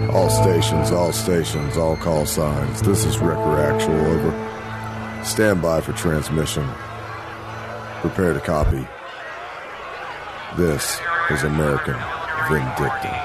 All stations, all call signs. This is Wrecker Actual, over. Stand by for transmission. Prepare to copy. This is American Vindicta.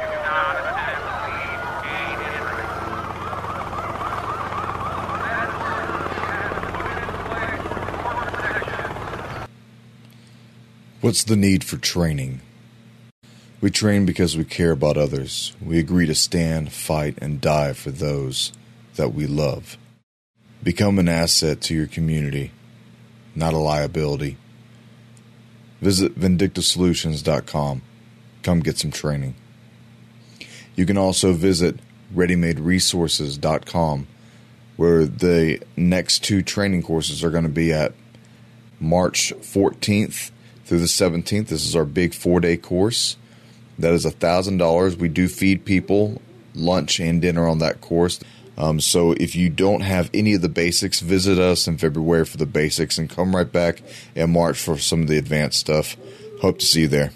What's the need for training? We train because we care about others. We agree to stand, fight, and die for those that we love. Become an asset to your community, not a liability. Visit VindictaSolutions.com. Come get some training. You can also visit ReadyMadeResources.com, where the next 2 training courses are going to be at March 14th through the 17th. This is our big 4-day course. That is $1,000. We do feed people lunch and dinner on that course. So if you don't have any of the basics, visit us in February for the basics and come right back in March for some of the advanced stuff. Hope to see you there.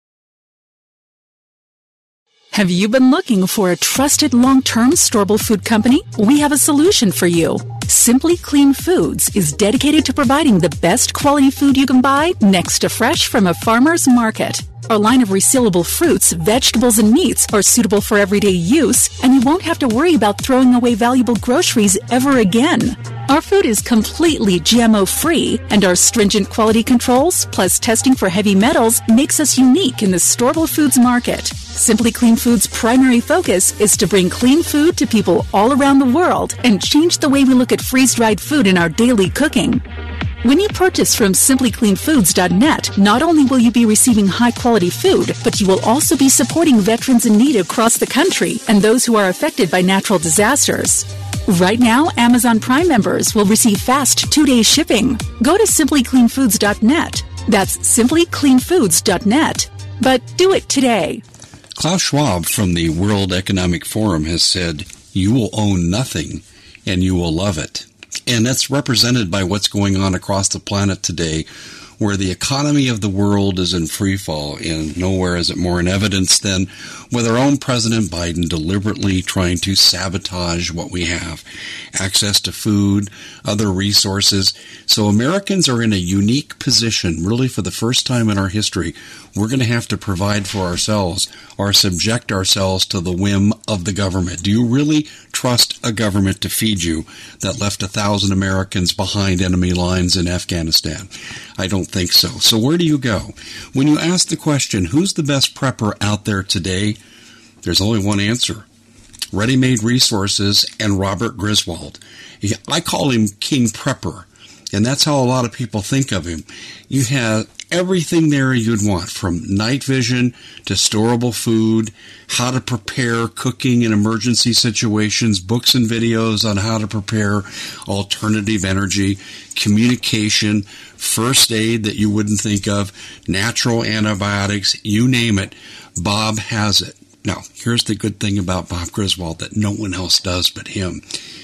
Have you been looking for a trusted long-term storable food company? We have a solution for you. Simply Clean Foods is dedicated to providing the best quality food you can buy next to fresh from a farmer's market. Our line of resealable fruits, vegetables, and meats are suitable for everyday use, and you won't have to worry about throwing away valuable groceries ever again. Our food is completely GMO-free, and our stringent quality controls, plus testing for heavy metals, makes us unique in the storable foods market. Simply Clean Foods' primary focus is to bring clean food to people all around the world and change the way we look at freeze-dried food in our daily cooking. When you purchase from simplycleanfoods.net, not only will you be receiving high-quality food, but you will also be supporting veterans in need across the country and those who are affected by natural disasters. Right now, Amazon Prime members will receive fast 2-day shipping. Go to simplycleanfoods.net. That's simplycleanfoods.net. But do it today. Klaus Schwab from the World Economic Forum has said, "You will own nothing, and you will love it." And that's represented by what's going on across the planet today, where the economy of the world is in free fall, and nowhere is it more in evidence than with our own President Biden deliberately trying to sabotage what we have, access to food, other resources. So Americans are in a unique position, really for the first time in our history. We're going to have to provide for ourselves or subject ourselves to the whim of the government. Do you really trust a government to feed you that left 1,000 Americans behind enemy lines in Afghanistan? I don't think so. So where do you go? When you ask the question, who's the best prepper out there today? There's only one answer. Ready Made Resources and Robert Griswold. I call him King Prepper, and that's how a lot of people think of him. You have everything there you'd want, from night vision to storable food, how to prepare cooking in emergency situations, books and videos on how to prepare alternative energy, communication, first aid that you wouldn't think of, natural antibiotics, you name it, Bob has it. Now, here's the good thing about Bob Griswold that no one else does but him.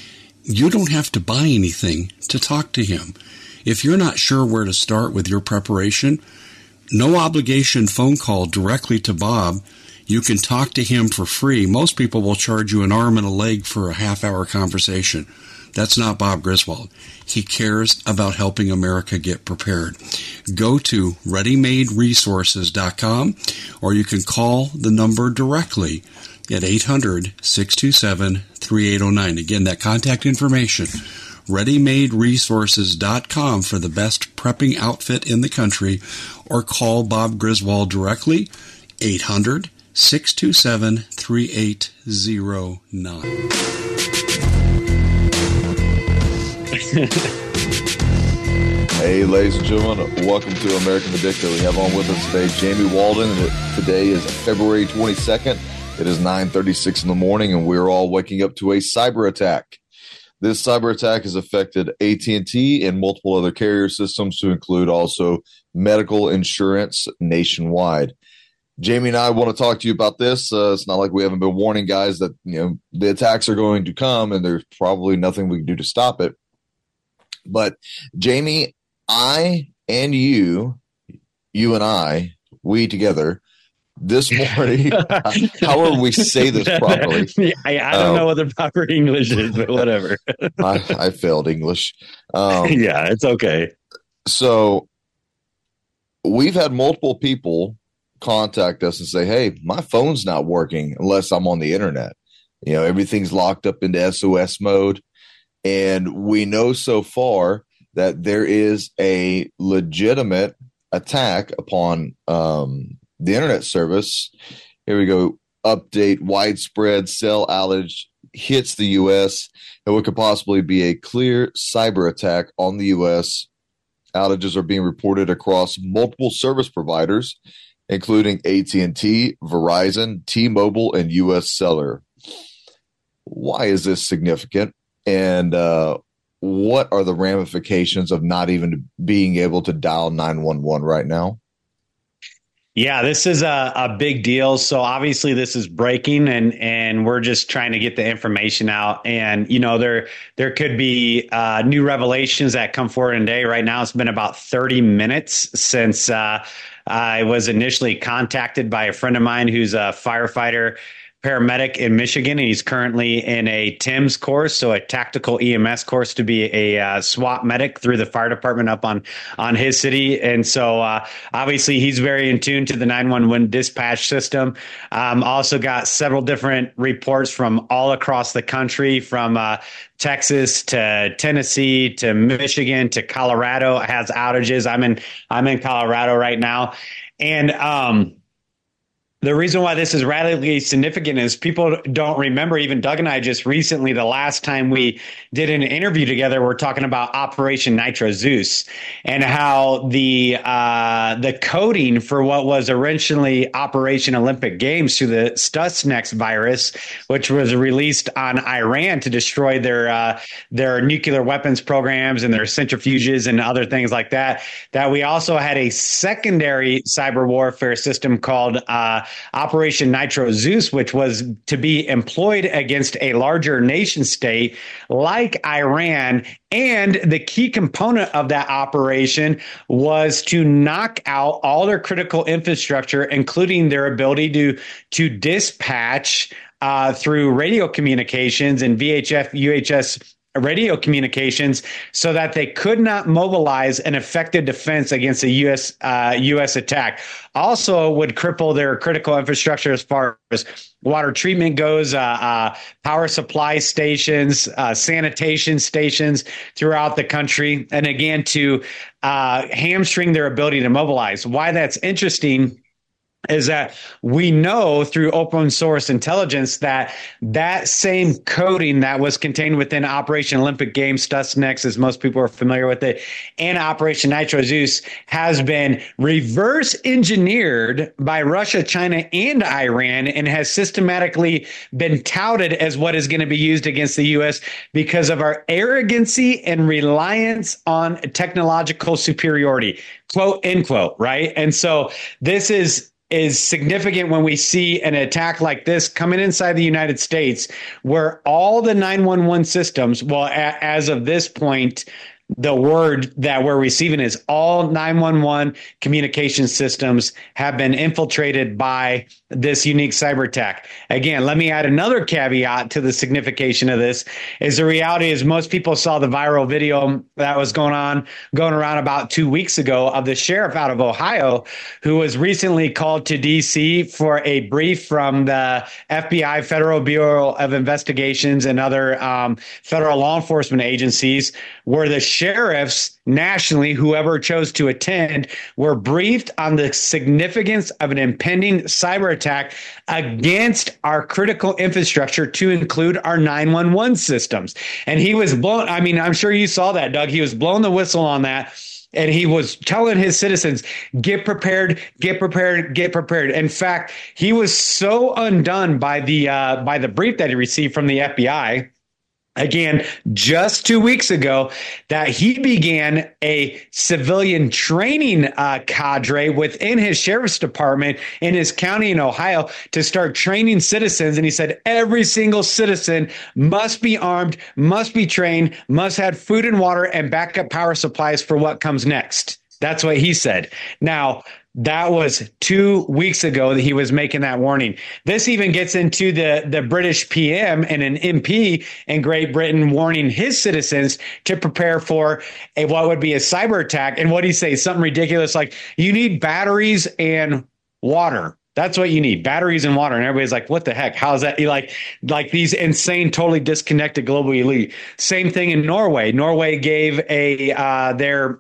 You don't have to buy anything to talk to him. If you're not sure where to start with your preparation, no obligation phone call directly to Bob. You can talk to him for free. Most people will charge you an arm and a leg for a half-hour conversation. That's not Bob Griswold. He cares about helping America get prepared. Go to ReadyMadeResources.com, or you can call the number directly at 800-627-3809. Again, that contact information, ReadyMadeResources.com for the best prepping outfit in the country, or call Bob Griswold directly, 800-627-3809. Hey, ladies and gentlemen, welcome to American Vindicta. We have on with us today Jamie Walden, and today is February 22nd. It is 9:36 in the morning, and we're all waking up to a cyber attack. This cyber attack has affected AT&T and multiple other carrier systems, to include also medical insurance nationwide. Jamie and I want to talk to you about this. It's not like we haven't been warning guys that the attacks are going to come, and there's probably nothing we can do to stop it. But Jamie, I and you and I, we together this morning. However we say this properly. I don't know what the proper English is, but whatever. I failed English. Yeah, it's okay. So we've had multiple people contact us and say, hey, my phone's not working unless I'm on the internet. Everything's locked up into SOS mode. And we know so far that there is a legitimate attack upon the internet service. Here we go. Update: widespread cell outage hits the U.S. and what could possibly be a clear cyber attack on the U.S. Outages are being reported across multiple service providers, including AT&T, Verizon, T-Mobile, and U.S. Cellular. Why is this significant? And what are the ramifications of not even being able to dial 911 right now? Yeah, this is a big deal. So obviously this is breaking and we're just trying to get the information out. And, there could be new revelations that come forward in a day. Right now, it's been about 30 minutes since I was initially contacted by a friend of mine who's a firefighter paramedic in Michigan. He's currently in a TIMS course, so a tactical EMS course to be a SWAT medic through the fire department up on his city. And so obviously he's very in tune to the 911 dispatch system. Also got several different reports from all across the country, from Texas to Tennessee to Michigan to Colorado has outages. I'm in Colorado right now. And the reason why this is radically significant is people don't remember, even Doug and I just recently, the last time we did an interview together, we're talking about Operation Nitro Zeus and how the coding for what was originally Operation Olympic Games through the Stuxnet virus, which was released on Iran to destroy their nuclear weapons programs and their centrifuges and other things like that, that we also had a secondary cyber warfare system called Operation Nitro Zeus, which was to be employed against a larger nation state like Iran. And the key component of that operation was to knock out all their critical infrastructure, including their ability to dispatch through radio communications and VHF, UHF radio communications, so that they could not mobilize an effective defense against a U.S. attack. Also would cripple their critical infrastructure as far as water treatment goes, power supply stations, sanitation stations throughout the country. And again, to hamstring their ability to mobilize. Why that's interesting is that we know through open source intelligence that that same coding that was contained within Operation Olympic Games, Stuxnet, as most people are familiar with it, and Operation Nitro Zeus has been reverse engineered by Russia, China, and Iran, and has systematically been touted as what is going to be used against the U.S. because of our arrogancy and reliance on technological superiority, quote, end quote, right? And so this is significant when we see an attack like this coming inside the United States, where all the 911 systems, well, as of this point, the word that we're receiving is all 911 communication systems have been infiltrated by this unique cyber attack. Again, let me add another caveat to the signification of this. Is the reality is most people saw the viral video that was going around about 2 weeks ago of the sheriff out of Ohio, who was recently called to DC for a brief from the FBI, Federal Bureau of Investigations, and other federal law enforcement agencies, where the sheriffs nationally, whoever chose to attend, were briefed on the significance of an impending cyber attack against our critical infrastructure, to include our 911 systems. And he was blown. I mean, I'm sure you saw that, Doug. He was blowing the whistle on that. And he was telling his citizens, get prepared, get prepared, get prepared. In fact, he was so undone by the brief that he received from the FBI, again, just 2 weeks ago, that he began a civilian training cadre within his sheriff's department in his county in Ohio to start training citizens. And he said every single citizen must be armed, must be trained, must have food and water and backup power supplies for what comes next. That's what he said. Now, That was 2 weeks ago that he was making that warning. This even gets into the British PM and an MP in Great Britain warning his citizens to prepare for what would be a cyber attack. And what do you say? Something ridiculous like you need batteries and water. That's what you need, batteries and water. And everybody's like, what the heck? How's that? Like these insane, totally disconnected global elite. Same thing in Norway. Norway gave their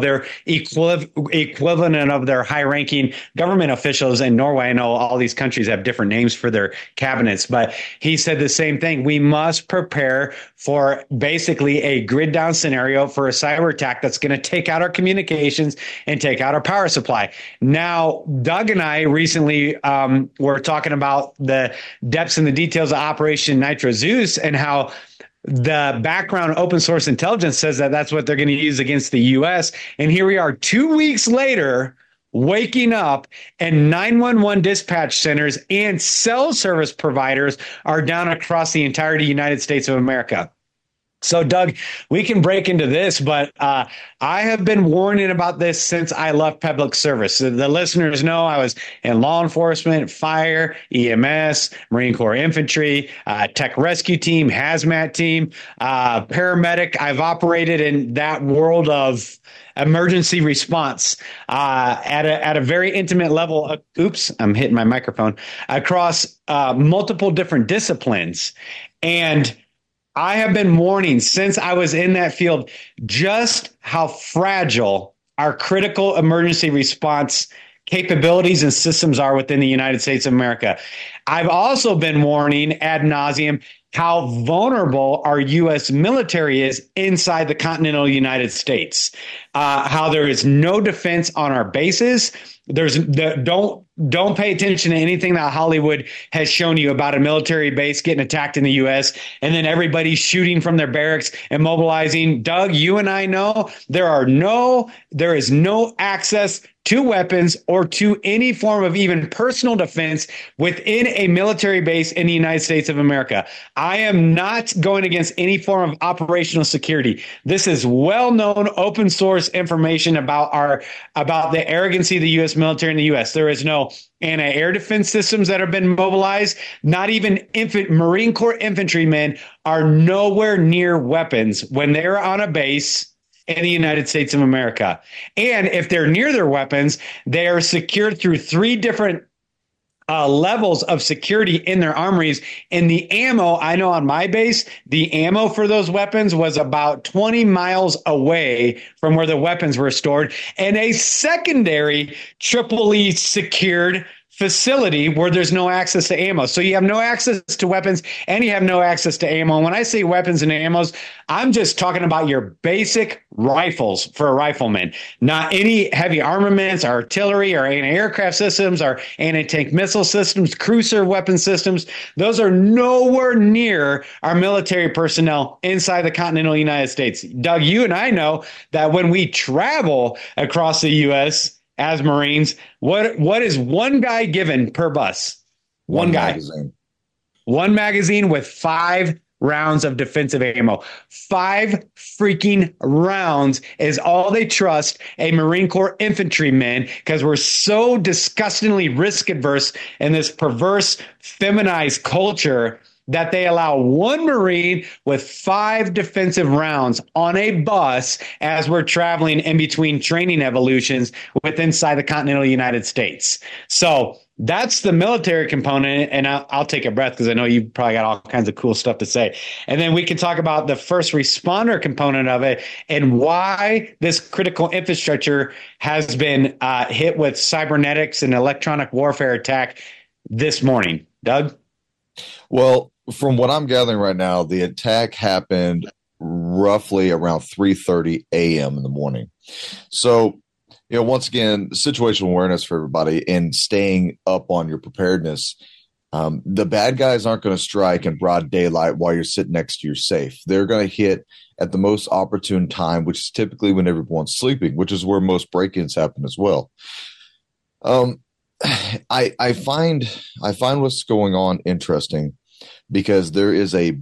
equivalent of their high ranking government officials in Norway. I know all these countries have different names for their cabinets, but he said the same thing. We must prepare for basically a grid down scenario for a cyber attack that's going to take out our communications and take out our power supply. Now, Doug and I recently we're talking about the depths and the details of Operation Nitro Zeus and how the background open source intelligence says that that's what they're going to use against the U.S. And here we are 2 weeks later, waking up and 911 dispatch centers and cell service providers are down across the entirety United States of America. So, Doug, we can break into this, but I have been warning about this since I left public service. So the listeners know I was in law enforcement, fire, EMS, Marine Corps infantry, tech rescue team, hazmat team, paramedic. I've operated in that world of emergency response at a very intimate level. Oops, I'm hitting my microphone across multiple different disciplines. And I have been warning since I was in that field just how fragile our critical emergency response capabilities and systems are within the United States of America. I've also been warning ad nauseum how vulnerable our U.S. military is inside the continental United States, how there is no defense on our bases. Don't pay attention to anything that Hollywood has shown you about a military base getting attacked in the U.S. and then everybody's shooting from their barracks and mobilizing. Doug, you and I know there is no access to weapons or to any form of even personal defense within a military base in the United States of America. I am not going against any form of operational security. This is well-known open source information about the arrogancy of the U.S. military in the U.S. There is no anti-air defense systems that have been mobilized. Not even Marine Corps infantrymen are nowhere near weapons when they're on a base in the United States of America. And if they're near their weapons, they are secured through three different levels of security in their armories. And the ammo, I know on my base, the ammo for those weapons was about 20 miles away from where the weapons were stored. And a secondary triply secured facility where there's no access to ammo. So you have no access to weapons and you have no access to ammo. And when I say weapons and ammos, I'm just talking about your basic rifles for a rifleman, not any heavy armaments, artillery, or anti-aircraft systems, or anti-tank missile systems, cruiser weapon systems. Those are nowhere near our military personnel inside the continental United States. Doug, you and I know that when we travel across the U.S., as Marines, what is one guy given per bus? One guy. Magazine. One magazine with 5 rounds of defensive ammo. 5 freaking rounds is all they trust a Marine Corps infantryman, because we're so disgustingly risk adverse in this perverse, feminized culture that they allow one Marine with 5 defensive rounds on a bus as we're traveling in between training evolutions inside the continental United States. So that's the military component. And I'll take a breath because I know you've probably got all kinds of cool stuff to say. And then we can talk about the first responder component of it and why this critical infrastructure has been hit with cybernetics and electronic warfare attack this morning. Doug? Well, from what I'm gathering right now, the attack happened roughly around 3:30 a.m. in the morning. So, once again, situational awareness for everybody and staying up on your preparedness. The bad guys aren't going to strike in broad daylight while you're sitting next to your safe. They're going to hit at the most opportune time, which is typically when everyone's sleeping, which is where most break-ins happen as well. I find what's going on interesting, because there is a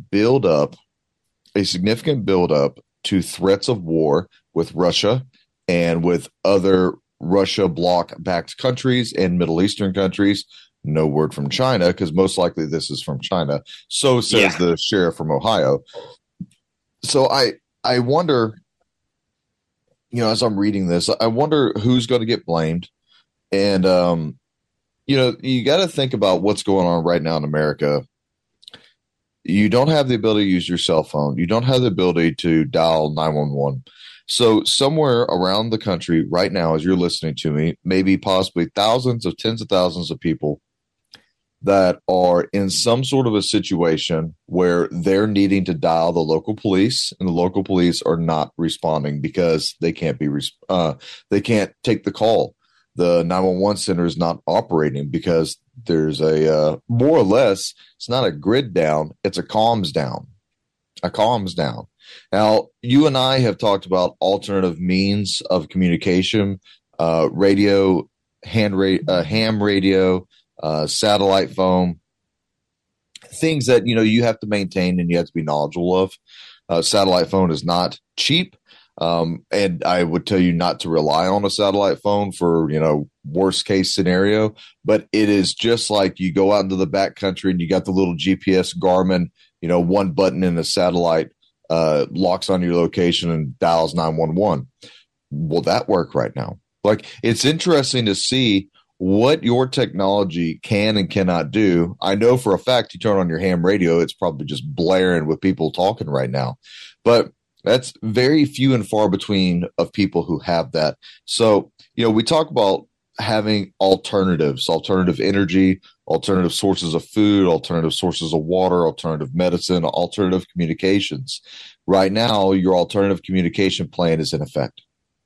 significant buildup to threats of war with Russia and with other Russia bloc-backed countries and Middle Eastern countries. No word from China, because most likely this is from China. So says the sheriff from Ohio. So I wonder, as I'm reading this, I wonder who's going to get blamed. And, you got to think about what's going on right now in America. You don't have the ability to use your cell phone. You don't have the ability to dial 911. So somewhere around the country right now, as you're listening to me, maybe possibly thousands of tens of thousands of people that are in some sort of a situation where they're needing to dial the local police, and the local police are not responding because they can't they can't take the call. The 911 center is not operating because there's a more or less, it's not a grid down, it's a comms down. Now, you and I have talked about alternative means of communication, radio, ham radio, satellite phone, things that, you have to maintain and you have to be knowledgeable of. Satellite phone is not cheap. And I would tell you not to rely on a satellite phone for, worst case scenario, but it is just like you go out into the back country and you got the little GPS Garmin, one button in the satellite, locks on your location and dials 911. Will that work right now? Like, it's interesting to see what your technology can and cannot do. I know for a fact you turn on your ham radio, it's probably just blaring with people talking right now, but that's very few and far between of people who have that. So, we talk about having alternatives, alternative energy, alternative sources of food, alternative sources of water, alternative medicine, alternative communications. Right now, your alternative communication plan is in effect.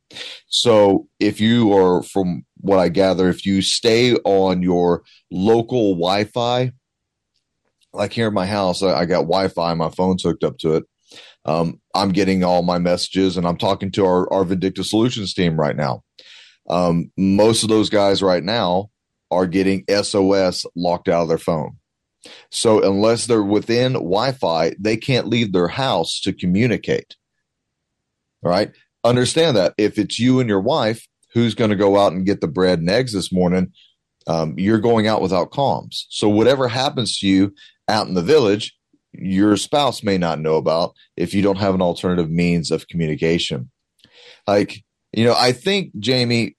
So if you are, from what I gather, if you stay on your local Wi-Fi, like here in my house, I got Wi-Fi, my phone's hooked up to it. I'm getting all my messages, and I'm talking to our Vindicta Solutions team right now. Most of those guys right now are getting SOS locked out of their phone. So unless they're within Wi-Fi, they can't leave their house to communicate. All right. Understand that if it's you and your wife, who's going to go out and get the bread and eggs this morning, you're going out without comms. So whatever happens to you out in the village, your spouse may not know about if you don't have an alternative means of communication. Like, I think, Jamie,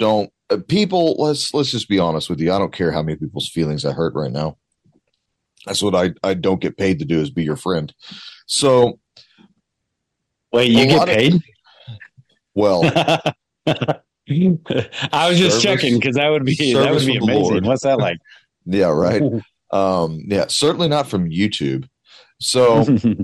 let's just be honest with you. I don't care how many people's feelings I hurt right now. That's what I don't get paid to do, is be your friend. So. Wait, you get paid? Well. I was just checking, because that would be amazing. Lord. What's that like? Yeah, right. Yeah, certainly not from YouTube. So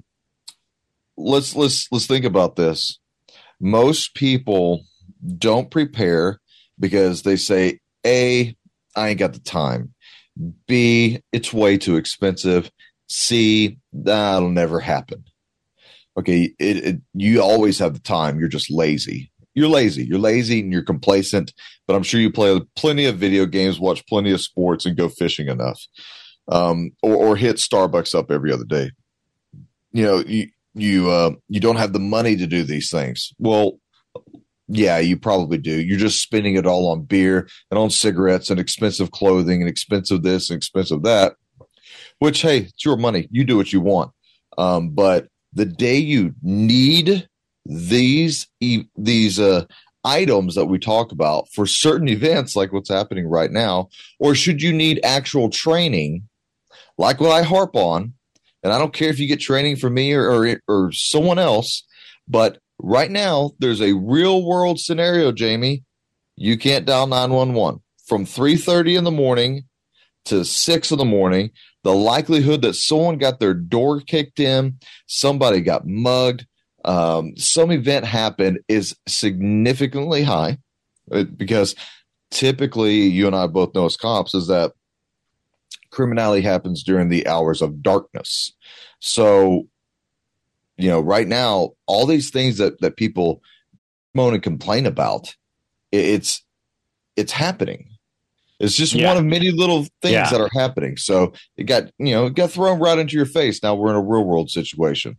let's think about this. Most people don't prepare because they say, A, I ain't got the time. B, it's way too expensive. C, that'll never happen. Okay, you always have the time. You're just lazy. You're lazy and you're complacent, but I'm sure you play plenty of video games, watch plenty of sports, and go fishing enough. Or hit Starbucks up every other day. You don't have the money to do these things. Well, yeah, you probably do. You're just spending it all on beer and on cigarettes and expensive clothing and expensive this and expensive that, which, hey, it's your money. You do what you want. But the day you need these items that we talk about for certain events, like what's happening right now, or should you need actual training, like what I harp on, and I don't care if you get training from me or someone else, but right now there's a real world scenario, Jamie. You can't dial 911 from 3:30 in the morning to 6 in the morning. The likelihood that someone got their door kicked in, somebody got mugged, some event happened is significantly high, because typically, you and I both know as cops, is that criminality happens during the hours of darkness. So, right now, all these things that people moan and complain about, it's happening. It's just one of many little things that are happening. So it got thrown right into your face. Now we're in a real world situation.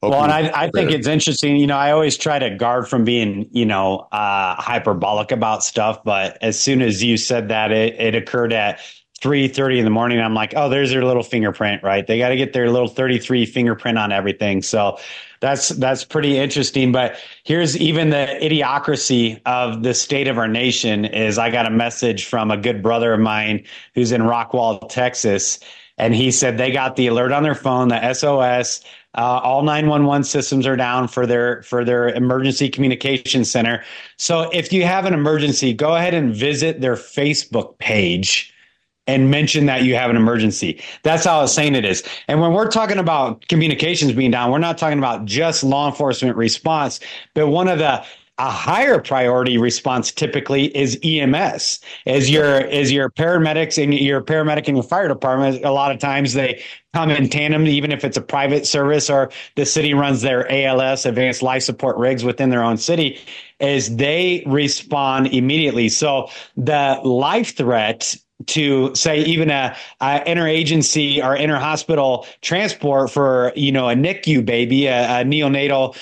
Well, and I think it's interesting. I always try to guard from being, hyperbolic about stuff. But as soon as you said that, it occurred at 3:30 in the morning. I'm like, oh, there's their little fingerprint, right? They got to get their little 33 fingerprint on everything. So that's pretty interesting. But here's even the idiocracy of the state of our nation is I got a message from a good brother of mine who's in Rockwall, Texas. And he said they got the alert on their phone, the SOS. All 911 systems are down for their emergency communication center. So if you have an emergency, go ahead and visit their Facebook page and mention that you have an emergency. That's how insane it is. And when we're talking about communications being down, we're not talking about just law enforcement response, but one of a higher priority response typically is EMS. As your paramedics and your paramedic and your fire department, a lot of times they come in tandem, even if it's a private service or the city runs their ALS, advanced life support rigs within their own city, as they respond immediately. So the life threat to say even a interagency or interhospital transport for a NICU baby, a neonatal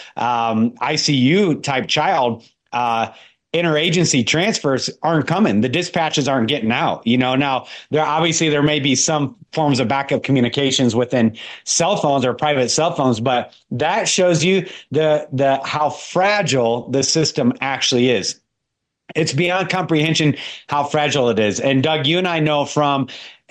ICU type child, interagency transfers aren't coming. The dispatches aren't getting out. Now there may be some forms of backup communications within cell phones or private cell phones, but that shows you the how fragile the system actually is. It's beyond comprehension how fragile it is. And Doug, you and I know from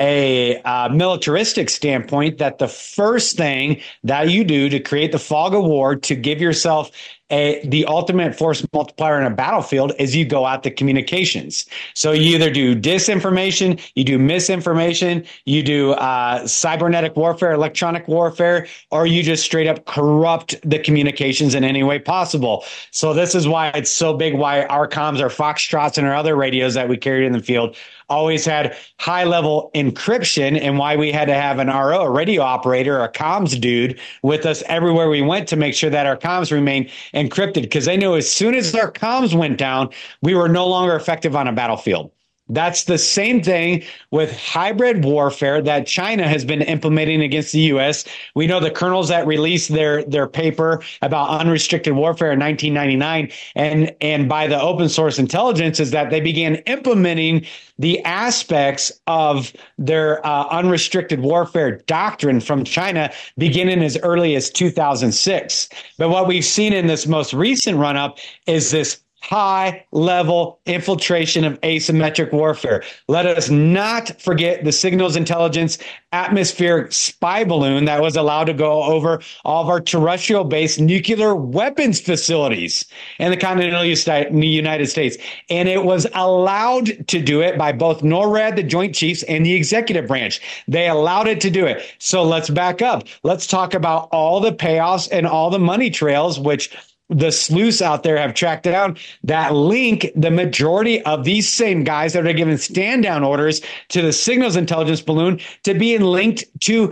a militaristic standpoint that the first thing that you do to create the fog of war, to give yourself the ultimate force multiplier in a battlefield, is you go out the communications. So you either do disinformation, you do misinformation, you do cybernetic warfare, electronic warfare, or you just straight up corrupt the communications in any way possible. So this is why it's so big, why our comms, our Foxtrots, and our other radios that we carried in the field always had high level encryption, and why we had to have an RO, a radio operator, a comms dude with us everywhere we went to make sure that our comms remained encrypted, because they knew as soon as our comms went down, we were no longer effective on a battlefield. That's the same thing with hybrid warfare that China has been implementing against the U.S. We know the colonels that released their paper about unrestricted warfare in 1999, and by the open source intelligence, is that they began implementing the aspects of their unrestricted warfare doctrine from China beginning as early as 2006. But what we've seen in this most recent run-up is this high-level infiltration of asymmetric warfare. Let us not forget the signals intelligence atmospheric spy balloon that was allowed to go over all of our terrestrial-based nuclear weapons facilities in the continental United States. And it was allowed to do it by both NORAD, the Joint Chiefs, and the executive branch. They allowed it to do it. So let's back up. Let's talk about all the payoffs and all the money trails, which the sleuths out there have tracked down, that link the majority of these same guys that are given stand down orders to the signals intelligence balloon to being linked to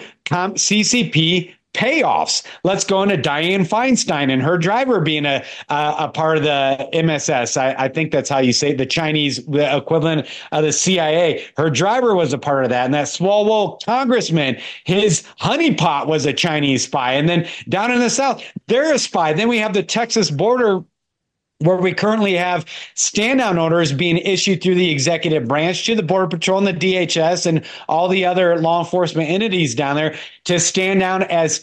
CCP payoffs. Let's go into Dianne Feinstein and her driver being a part of the MSS. I think that's how you say it, the Chinese the equivalent of the CIA. Her driver was a part of that. And that Swalwell congressman, his honeypot was a Chinese spy. And then down in the South, they're a spy. Then we have the Texas border, where we currently have stand-down orders being issued through the executive branch to the Border Patrol and the DHS and all the other law enforcement entities down there to stand down as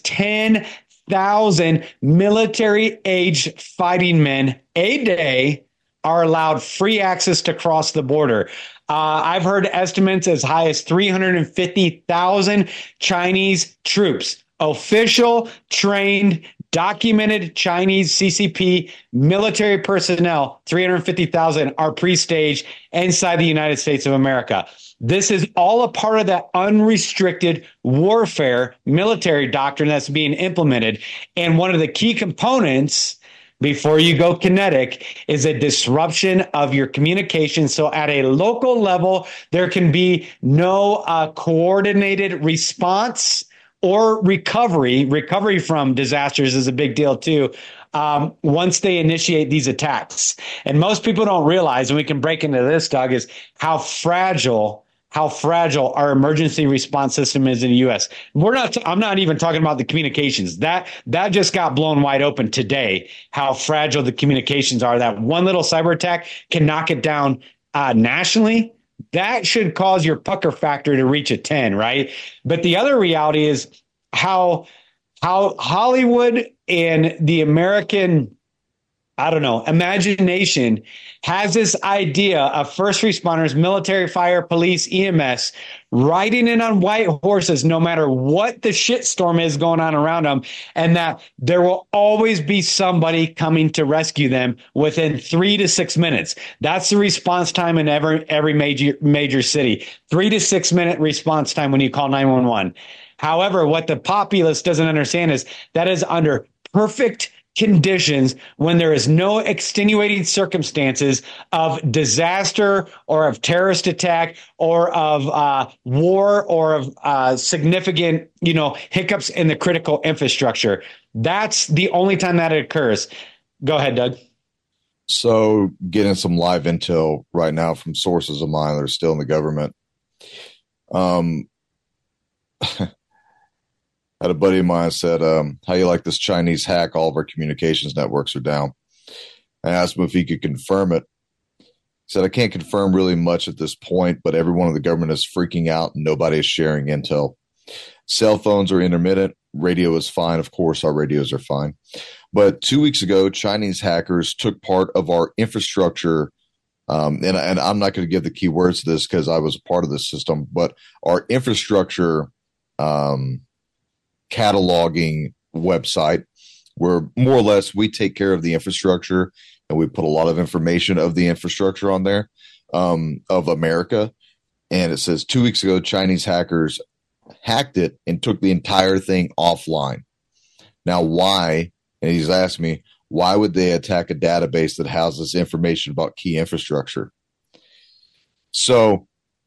10,000 military-aged fighting men a day are allowed free access to cross the border. I've heard estimates as high as 350,000 Chinese troops, official, trained, documented Chinese CCP military personnel, 350,000 are pre-staged inside the United States of America. This is all a part of that unrestricted warfare military doctrine that's being implemented. And one of the key components before you go kinetic is a disruption of your communication. So at a local level, there can be no coordinated response or recovery from disasters is a big deal too. Once they initiate these attacks, and most people don't realize, and we can break into this, Doug, is how fragile how fragile our emergency response system is in the U.S. I'm not even talking about the communications. That just got blown wide open today, how fragile the communications are. That one little cyber attack can knock it down nationally. That should cause your pucker factor to reach a 10, right? But the other reality is how Hollywood and the American, I don't know, imagination has this idea of first responders, military, fire, police, EMS, riding in on white horses no matter what the shitstorm is going on around them, and that there will always be somebody coming to rescue them within 3 to 6 minutes. That's the response time in every major city. 3 to 6 minute response time when you call 911. However, what the populace doesn't understand is that is under perfect conditions when there is no extenuating circumstances of disaster or of terrorist attack or of war or of significant, hiccups in the critical infrastructure. That's the only time that it occurs. Go ahead, Doug. So getting some live intel right now from sources of mine that are still in the government. Had a buddy of mine said, how you like this Chinese hack? All of our communications networks are down. I asked him if he could confirm it. He said, I can't confirm really much at this point, but everyone in the government is freaking out and nobody is sharing intel. Cell phones are intermittent. Radio is fine. Of course, our radios are fine. But 2 weeks ago, Chinese hackers took part of our infrastructure. And I'm not going to give the key words to this because I was a part of this system, but our infrastructure cataloging website where more or less we take care of the infrastructure and we put a lot of information of the infrastructure on there of America. And it says 2 weeks ago, Chinese hackers hacked it and took the entire thing offline. Now, why? And he's asked me, why would they attack a database that houses information about key infrastructure? So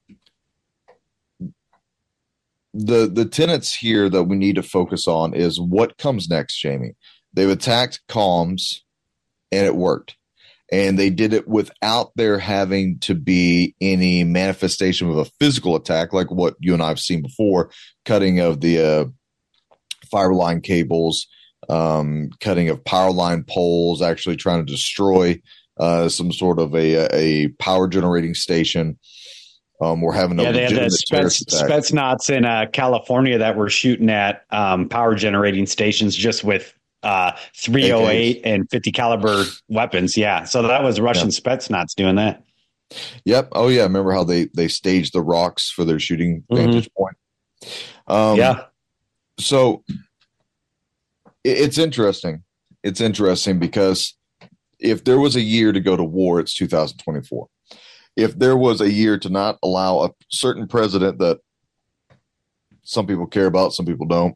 the tenets here that we need to focus on is what comes next, Jamie. They've attacked comms and it worked. And they did it without there having to be any manifestation of a physical attack like what you and I have seen before, cutting of the fiber line cables, cutting of power line poles, actually trying to destroy some sort of a power generating station. We're having they had the Spetsnaz in California that were shooting at power generating stations just with 308 and 50 caliber weapons. Yeah, so that was Russian Spetsnaz doing that. Yep. Oh yeah, remember how they staged the rocks for their shooting vantage point? So it's interesting. It's interesting because if there was a year to go to war, it's 2024. If there was a year to not allow a certain president that some people care about, some people don't,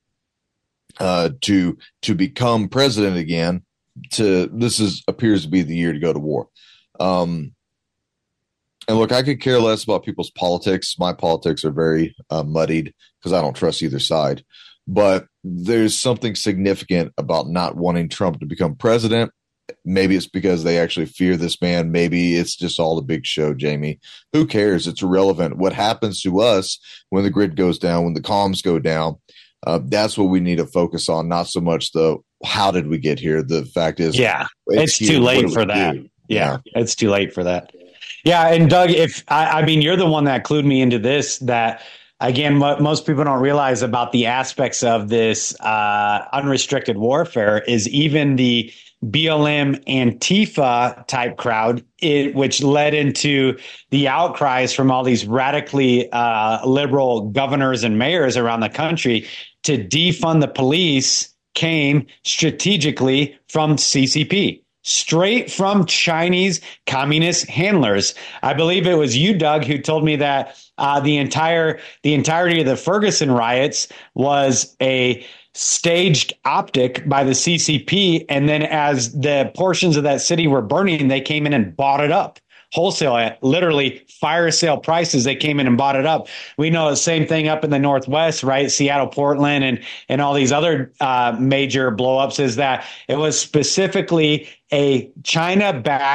to become president again, appears to be the year to go to war. And look, I could care less about people's politics. My politics are very muddied because I don't trust either side. But there's something significant about not wanting Trump to become president. Maybe it's because they actually fear this man. Maybe it's just all a big show, Jamie. Who cares? It's irrelevant. What happens to us when the grid goes down, when the comms go down, that's what we need to focus on, not so much the how did we get here. The fact is, it's too late for that. Yeah, it's too late for that. Yeah, and Doug, I mean, you're the one that clued me into this, that again, what most people don't realize about the aspects of this unrestricted warfare is even the BLM Antifa type crowd, which led into the outcries from all these radically liberal governors and mayors around the country to defund the police, came strategically from CCP. Straight from Chinese communist handlers. I believe it was you, Doug, who told me that the entirety of the Ferguson riots was a staged optic by the CCP. And then as the portions of that city were burning, they came in and bought it up wholesale at literally fire sale prices. They came in and bought it up. We know the same thing up in the Northwest, right? Seattle, Portland, and all these other major blowups, is that it was specifically a China-backed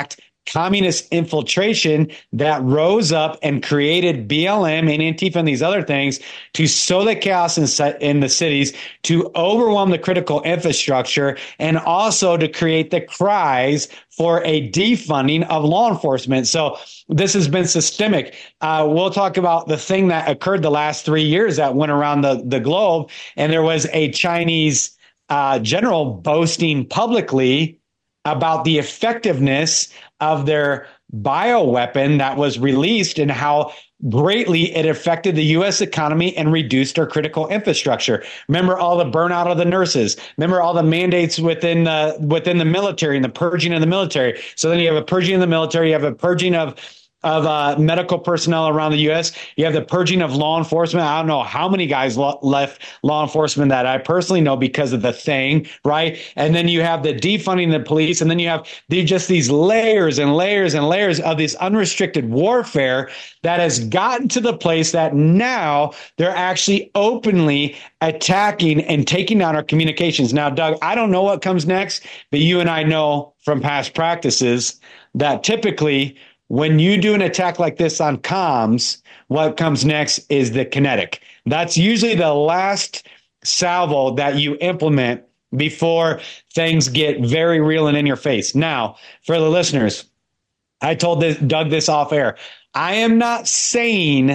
communist infiltration that rose up and created BLM and Antifa and these other things to sow the chaos in the cities, to overwhelm the critical infrastructure, and also to create the cries for a defunding of law enforcement. So this has been systemic. We'll talk about the thing that occurred the last 3 years that went around the globe. And there was a Chinese general boasting publicly about the effectiveness of their bioweapon that was released and how greatly it affected the U.S. economy and reduced our critical infrastructure. Remember all the burnout of the nurses. Remember all the mandates within the military and the purging of the military. So then you have a purging of the military, you have a purging of medical personnel around the U.S. You have the purging of law enforcement. I don't know how many guys left law enforcement that I personally know because of the thing, right? And then you have the defunding the police, and then you have just these layers and layers and layers of this unrestricted warfare that has gotten to the place that now they're actually openly attacking and taking down our communications. Now, Doug, I don't know what comes next, but you and I know from past practices that typically when you do an attack like this on comms, what comes next is the kinetic. That's usually the last salvo that you implement before things get very real and in your face. Now, for the listeners, I told Doug this off air. I am not saying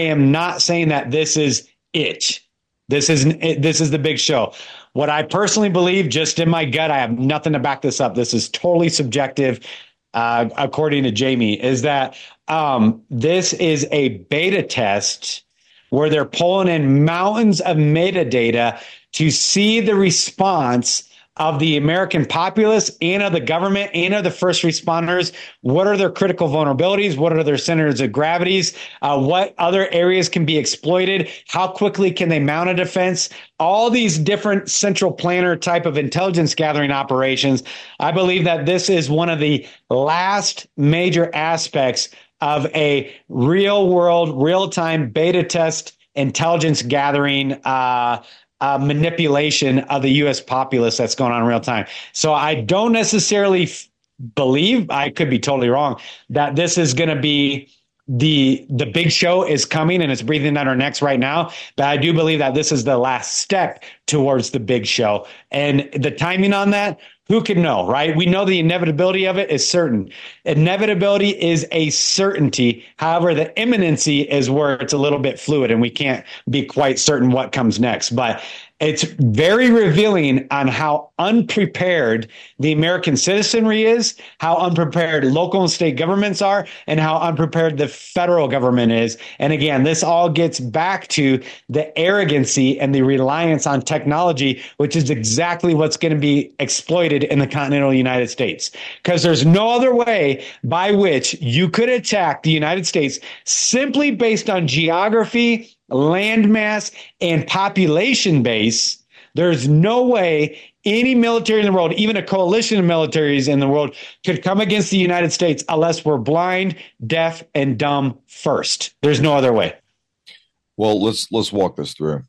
that this is it. This is the big show. What I personally believe, just in my gut, I have nothing to back this up. This is totally subjective. According to Jamie, is that this is a beta test where they're pulling in mountains of metadata to see the response of the American populace and of the government and of the first responders. What are their critical vulnerabilities? What are their centers of gravities? What other areas can be exploited? How quickly can they mount a defense? All these different central planner type of intelligence gathering operations. I believe that this is one of the last major aspects of a real world, real time beta test intelligence gathering manipulation of the U.S. populace that's going on in real time. So I don't necessarily believe, I could be totally wrong, that this is going to be the big show is coming and it's breathing down our necks right now. But I do believe that this is the last step towards the big show. And the timing on that, who can know, right? We know the inevitability of it is certain. Inevitability is a certainty. However, the imminency is where it's a little bit fluid and we can't be quite certain what comes next. But it's very revealing on how unprepared the American citizenry is, how unprepared local and state governments are, and how unprepared the federal government is. And again, this all gets back to the arrogancy and the reliance on technology, which is exactly what's going to be exploited in the continental United States. Because there's no other way by which you could attack the United States simply based on geography, landmass, and population base. There's no way any military in the world, even a coalition of militaries in the world, could come against the United States unless we're blind, deaf, and dumb first. There's no other way. Well, let's walk this through.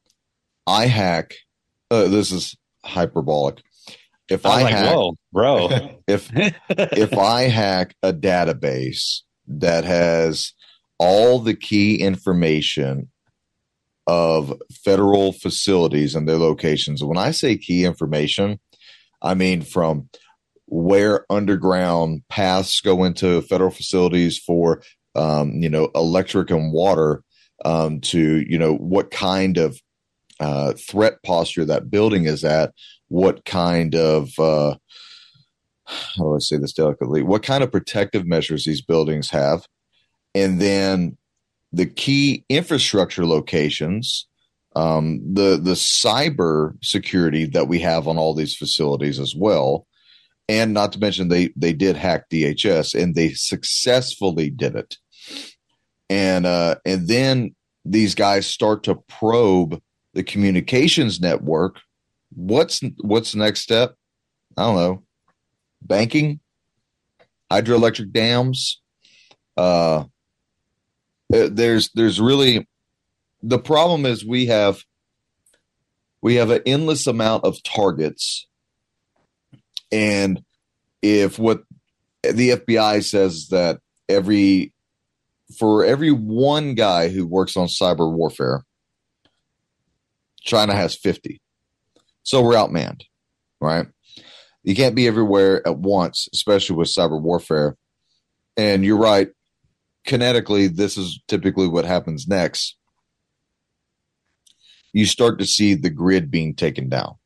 I hack. This is hyperbolic. If I hack, whoa, bro. if I hack a database that has all the key information of federal facilities and their locations. When I say key information, I mean from where underground paths go into federal facilities for, electric and water, to, what kind of threat posture that building is at, what kind of, how do I say this delicately, what kind of protective measures these buildings have. And then the key infrastructure locations, the cyber security that we have on all these facilities as well. And not to mention they did hack DHS and they successfully did it. And then these guys start to probe the communications network. What's the next step? I don't know. Banking, hydroelectric dams, there's really, the problem is we have an endless amount of targets. And if what the FBI says that for every one guy who works on cyber warfare, China has 50. So we're outmanned, right? You can't be everywhere at once, especially with cyber warfare. And you're right. Kinetically, this is typically what happens next. You start to see the grid being taken down.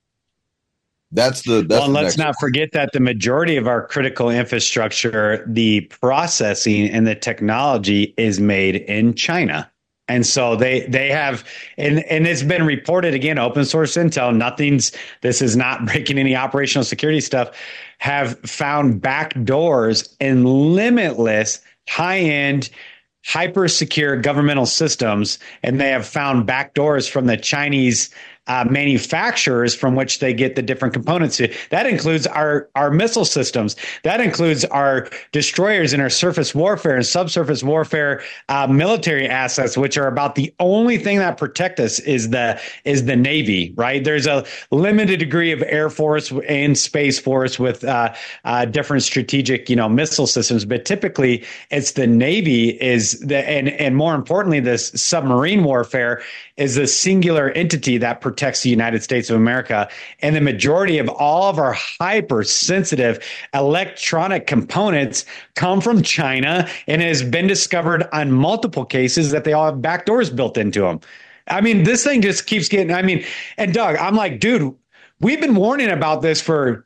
Let's not forget that the majority of our critical infrastructure, the processing and the technology is made in China. And so they have, and it's been reported again, open source intel, this is not breaking any operational security stuff, have found back doors in limitless high-end, hyper secure governmental systems. And they have found back doors from the Chinese manufacturers from which they get the different components. That includes our missile systems. That includes our destroyers and our surface warfare and subsurface warfare military assets, which are about the only thing that protect us is the Navy, right? There's a limited degree of Air Force and Space Force with different strategic, missile systems, but typically it's the Navy and more importantly, this submarine warfare is a singular entity that protects the United States of America. And the majority of all of our hypersensitive electronic components come from China, and it has been discovered on multiple cases that they all have backdoors built into them. I mean, this thing just keeps getting, and Doug, I'm like, dude, we've been warning about this for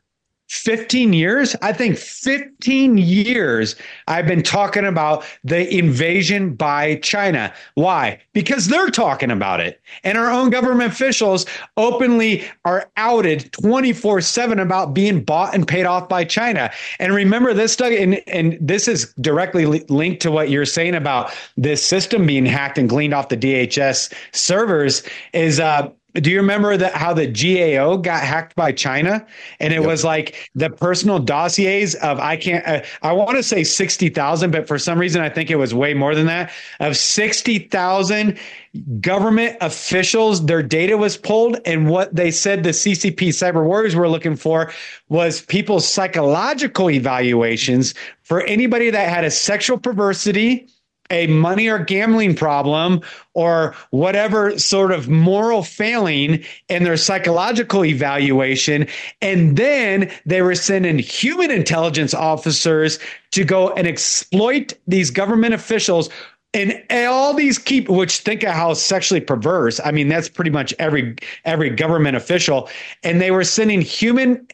15 years. I think 15 years I've been talking about the invasion by China. Why? Because they're talking about it. And our own government officials openly are outed 24/7 about being bought and paid off by China. And remember this, Doug, and this is directly linked to what you're saying about this system being hacked and gleaned off the DHS servers is, do you remember how the GAO got hacked by China? And it was like the personal dossiers of, I want to say 60,000, but for some reason, I think it was way more than that, of 60,000 government officials. Their data was pulled. And what they said the CCP cyber warriors were looking for was people's psychological evaluations for anybody that had a sexual perversity, a money or gambling problem, or whatever sort of moral failing in their psychological evaluation. And then they were sending human intelligence officers to go and exploit these government officials and all these which think of how sexually perverse. I mean, that's pretty much every government official. And they were sending human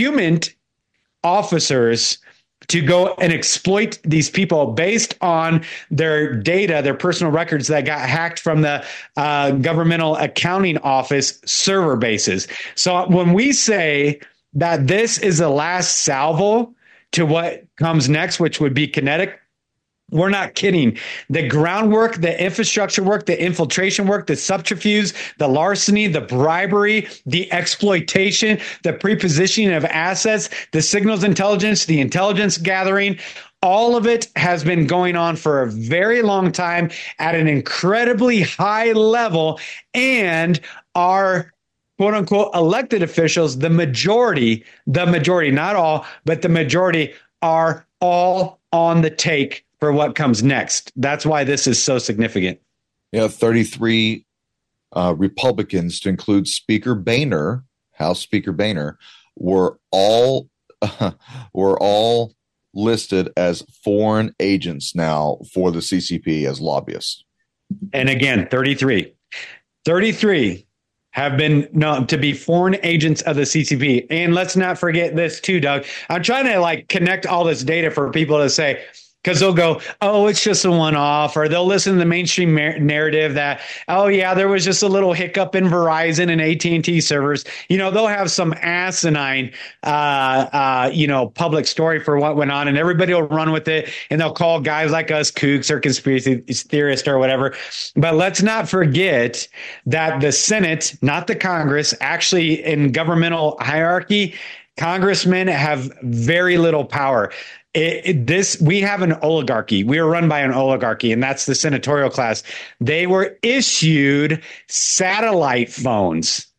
officers to go and exploit these people based on their data, their personal records that got hacked from the governmental accounting office server bases. So when we say that this is the last salvo to what comes next, which would be kinetic, we're not kidding. The groundwork, the infrastructure work, the infiltration work, the subterfuge, the larceny, the bribery, the exploitation, the prepositioning of assets, the signals intelligence, the intelligence gathering, all of it has been going on for a very long time at an incredibly high level. And our quote unquote elected officials, the majority, not all, but the majority are all on the take for what comes next. That's why this is so significant. 33 Republicans, to include Speaker Boehner, House Speaker Boehner, were all listed as foreign agents now for the CCP as lobbyists. And again, 33 have been known to be foreign agents of the CCP. And let's not forget this too, Doug. I'm trying to connect all this data for people to say, because they'll go, oh, it's just a one-off, or they'll listen to the mainstream narrative that, oh, yeah, there was just a little hiccup in Verizon and AT&T servers. They'll have some asinine, public story for what went on, and everybody will run with it, and they'll call guys like us kooks or conspiracy theorists or whatever. But let's not forget that the Senate, not the Congress, actually in governmental hierarchy, congressmen have very little power. We have an oligarchy. We are run by an oligarchy, and that's the senatorial class. They were issued satellite phones.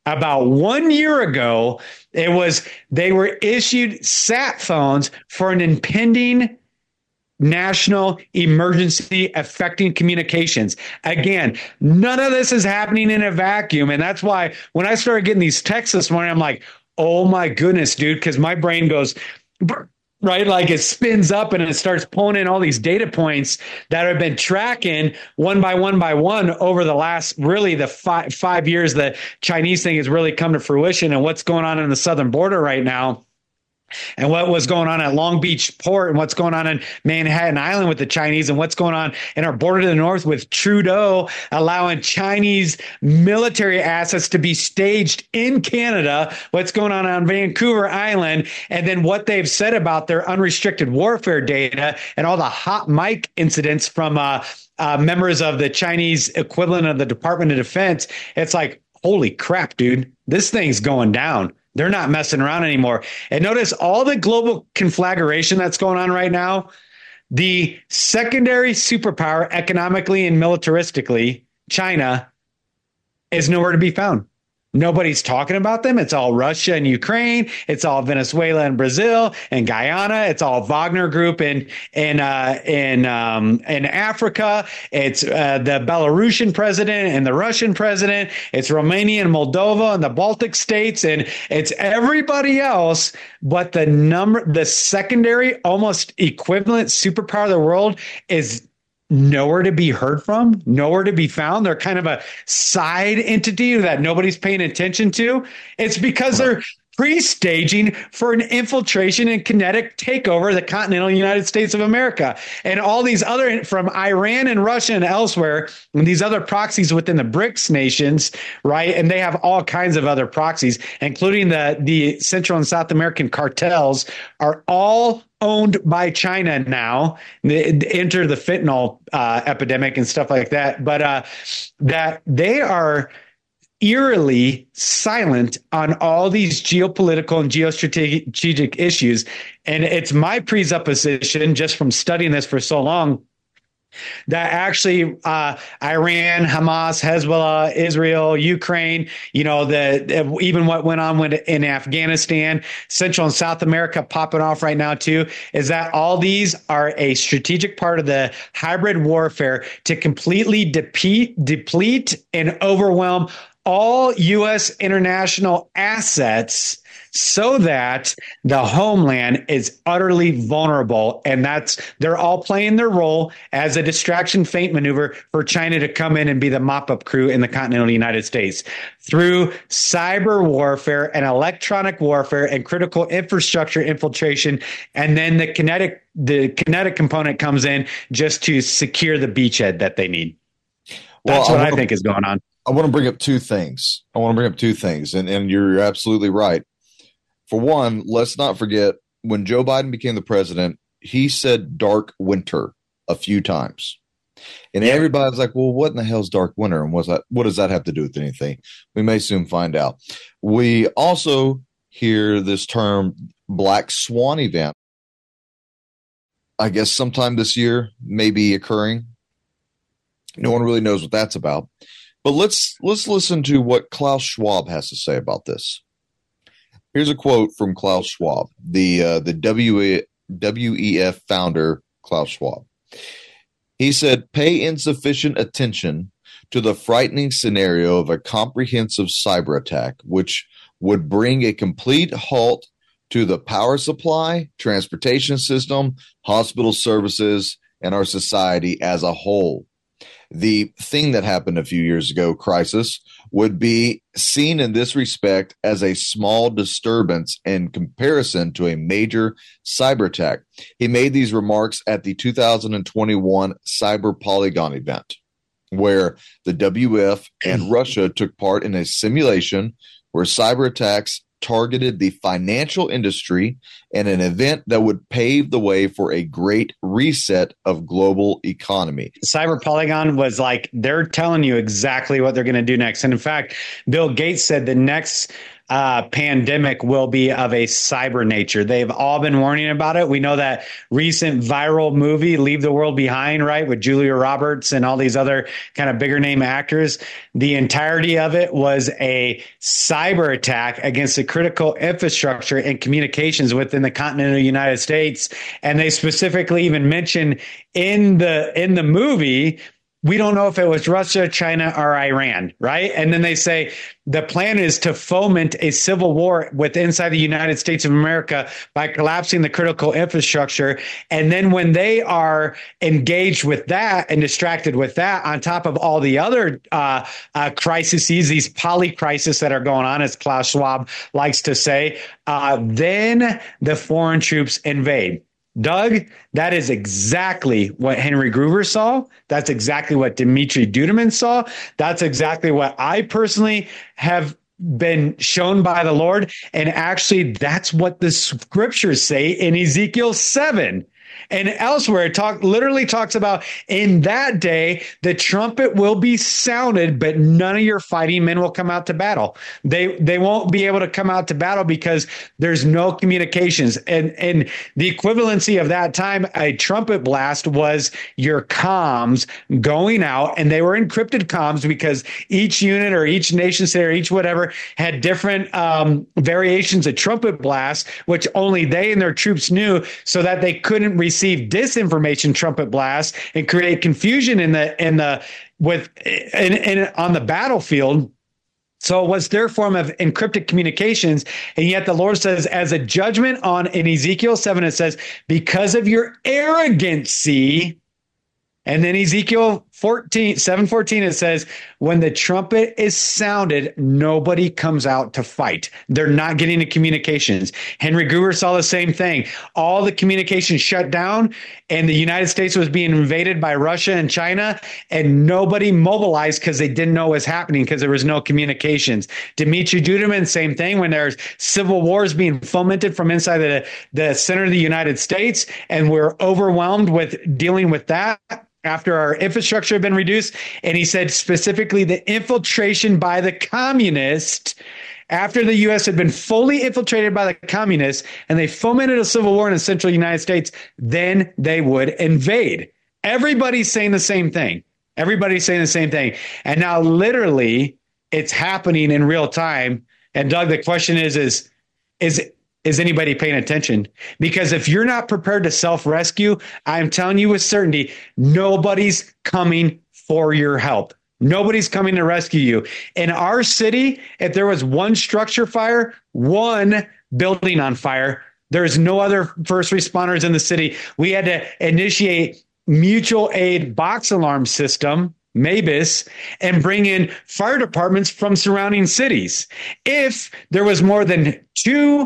about 1 year ago, they were issued sat phones for an impending national emergency affecting communications. Again, none of this is happening in a vacuum. And that's why when I started getting these texts this morning, I'm like, oh my goodness, dude, because my brain goes, right? Like it spins up and it starts pulling in all these data points that have been tracking one by one over the last, really the 5 years the Chinese thing has really come to fruition, and what's going on in the southern border right now. And what was going on at Long Beach Port, and what's going on in Manhattan Island with the Chinese, and what's going on in our border to the north with Trudeau allowing Chinese military assets to be staged in Canada, what's going on Vancouver Island, and then what they've said about their unrestricted warfare data and all the hot mic incidents from members of the Chinese equivalent of the Department of Defense. It's like, holy crap, dude, this thing's going down. They're not messing around anymore. And notice all the global conflagration that's going on right now. The secondary superpower economically and militaristically, China, is nowhere to be found. Nobody's talking about them. It's all Russia and Ukraine. It's all Venezuela and Brazil and Guyana. It's all Wagner Group in Africa. It's the Belarusian president and the Russian president. It's Romania and Moldova and the Baltic states, and it's everybody else. But the secondary, almost equivalent superpower of the world is nowhere to be heard from, nowhere to be found. They're kind of a side entity that nobody's paying attention to. It's because they're pre-staging for an infiltration and kinetic takeover of the continental United States of America. And all these other, from Iran and Russia and elsewhere, and these other proxies within the BRICS nations, right? And they have all kinds of other proxies, including the Central and South American cartels, are all owned by China now. Enter the fentanyl epidemic and stuff like that. But that they are eerily silent on all these geopolitical and geostrategic issues. And it's my presupposition, just from studying this for so long, that actually Iran, Hamas, Hezbollah, Israel, Ukraine, even what went on in Afghanistan, Central and South America popping off right now too, is that all these are a strategic part of the hybrid warfare to completely deplete and overwhelm all U.S. international assets so that the homeland is utterly vulnerable. And they're all playing their role as a distraction feint maneuver for China to come in and be the mop-up crew in the continental United States through cyber warfare and electronic warfare and critical infrastructure infiltration. And then the kinetic component comes in just to secure the beachhead that they need. That's what I think is going on. I want to bring up two things. And you're absolutely right. For one, let's not forget, when Joe Biden became the president, he said dark winter a few times. And everybody's like, well, what in the hell is dark winter? And what does that have to do with anything? We may soon find out. We also hear this term Black Swan event. I guess sometime this year may be occurring. No one really knows what that's about. But let's listen to what Klaus Schwab has to say about this. Here's a quote from Klaus Schwab, the WEF founder, Klaus Schwab. He said, "Pay insufficient attention to the frightening scenario of a comprehensive cyber attack, which would bring a complete halt to the power supply, transportation system, hospital services, and our society as a whole. The thing that happened a few years ago, crisis, would be seen in this respect as a small disturbance in comparison to a major cyber attack." He made these remarks at the 2021 Cyber Polygon event, where the WF and Russia took part in a simulation where cyber attacks targeted the financial industry in an event that would pave the way for a great reset of global economy. Cyber Polygon was like, they're telling you exactly what they're going to do next. And in fact, Bill Gates said the next pandemic will be of a cyber nature. They've all been warning about it. We know that recent viral movie, Leave the World Behind, right, with Julia Roberts and all these other kind of bigger name actors. The entirety of it was a cyber attack against the critical infrastructure and communications within the continental United States. And they specifically even mention in the movie, we don't know if it was Russia, China, or Iran, right? And then they say the plan is to foment a civil war inside the United States of America by collapsing the critical infrastructure. And then when they are engaged with that and distracted with that, on top of all the other crises, these poly-crises that are going on, as Klaus Schwab likes to say, then the foreign troops invade. Doug, that is exactly what Henry Gruver saw. That's exactly what Dimitri Duduman saw. That's exactly what I personally have been shown by the Lord. And actually, that's what the scriptures say in Ezekiel 7. And elsewhere, it literally talks about in that day, the trumpet will be sounded, but none of your fighting men will come out to battle. They won't be able to come out to battle because there's no communications. And the equivalency of that time, a trumpet blast was your comms going out, and they were encrypted comms because each unit or each nation state or each whatever had different variations of trumpet blasts, which only they and their troops knew, so that they couldn't receive disinformation trumpet blasts and create confusion on the battlefield. So it was their form of encrypted communications. And yet the Lord says, as a judgment in Ezekiel 7, it says, because of your arrogancy. And then Ezekiel 7:14, it says, when the trumpet is sounded, nobody comes out to fight. They're not getting the communications. Henry Gruver saw the same thing. All the communications shut down, and the United States was being invaded by Russia and China, and nobody mobilized because they didn't know what was happening because there was no communications. Dimitri Duduman, same thing, when there's civil wars being fomented from inside the center of the United States, and we're overwhelmed with dealing with that after our infrastructure had been reduced. And he said specifically the infiltration by the communists, after the U.S. had been fully infiltrated by the communists and they fomented a civil war in the central United States, then they would invade. Everybody's saying the same thing. Everybody's saying the same thing. And now literally it's happening in real time. And Doug, the question is anybody paying attention? Because if you're not prepared to self-rescue, I'm telling you with certainty, nobody's coming for your help. Nobody's coming to rescue you. In our city, if there was one structure fire, one building on fire, there's no other first responders in the city. We had to initiate mutual aid box alarm system, MABUS, and bring in fire departments from surrounding cities. If there was more than two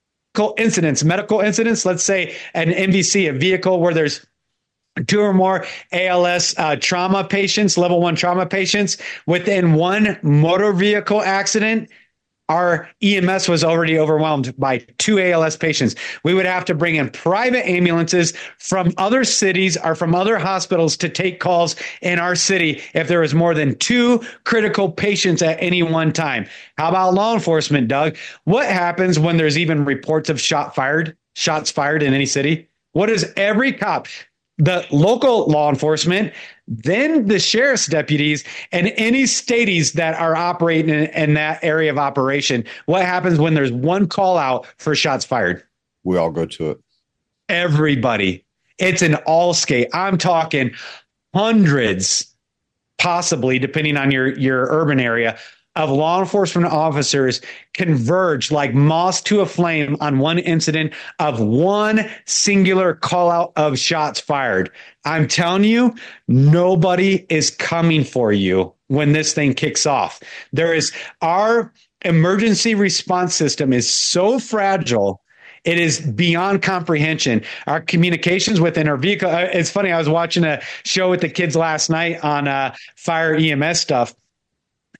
medical incidents, let's say an MVC, a vehicle where there's two or more ALS trauma patients, level 1 trauma patients, within one motor vehicle accident, our EMS was already overwhelmed by 2 ALS patients. We would have to bring in private ambulances from other cities or from other hospitals to take calls in our city if there was more than 2 critical patients at any one time. How about law enforcement, Doug? What happens when there's even reports of shots fired in any city? What is every cop, the local law enforcement, then the sheriff's deputies, and any staties that are operating in that area of operation? What happens when there's one call out for shots fired? We all go to it. Everybody. It's an all skate. I'm talking hundreds, possibly, depending on your urban area, of law enforcement officers converge like moths to a flame on one incident of one singular call out of shots fired. I'm telling you, nobody is coming for you when this thing kicks off. Our emergency response system is so fragile. It is beyond comprehension. Our communications within our vehicle. It's funny. I was watching a show with the kids last night on fire EMS stuff.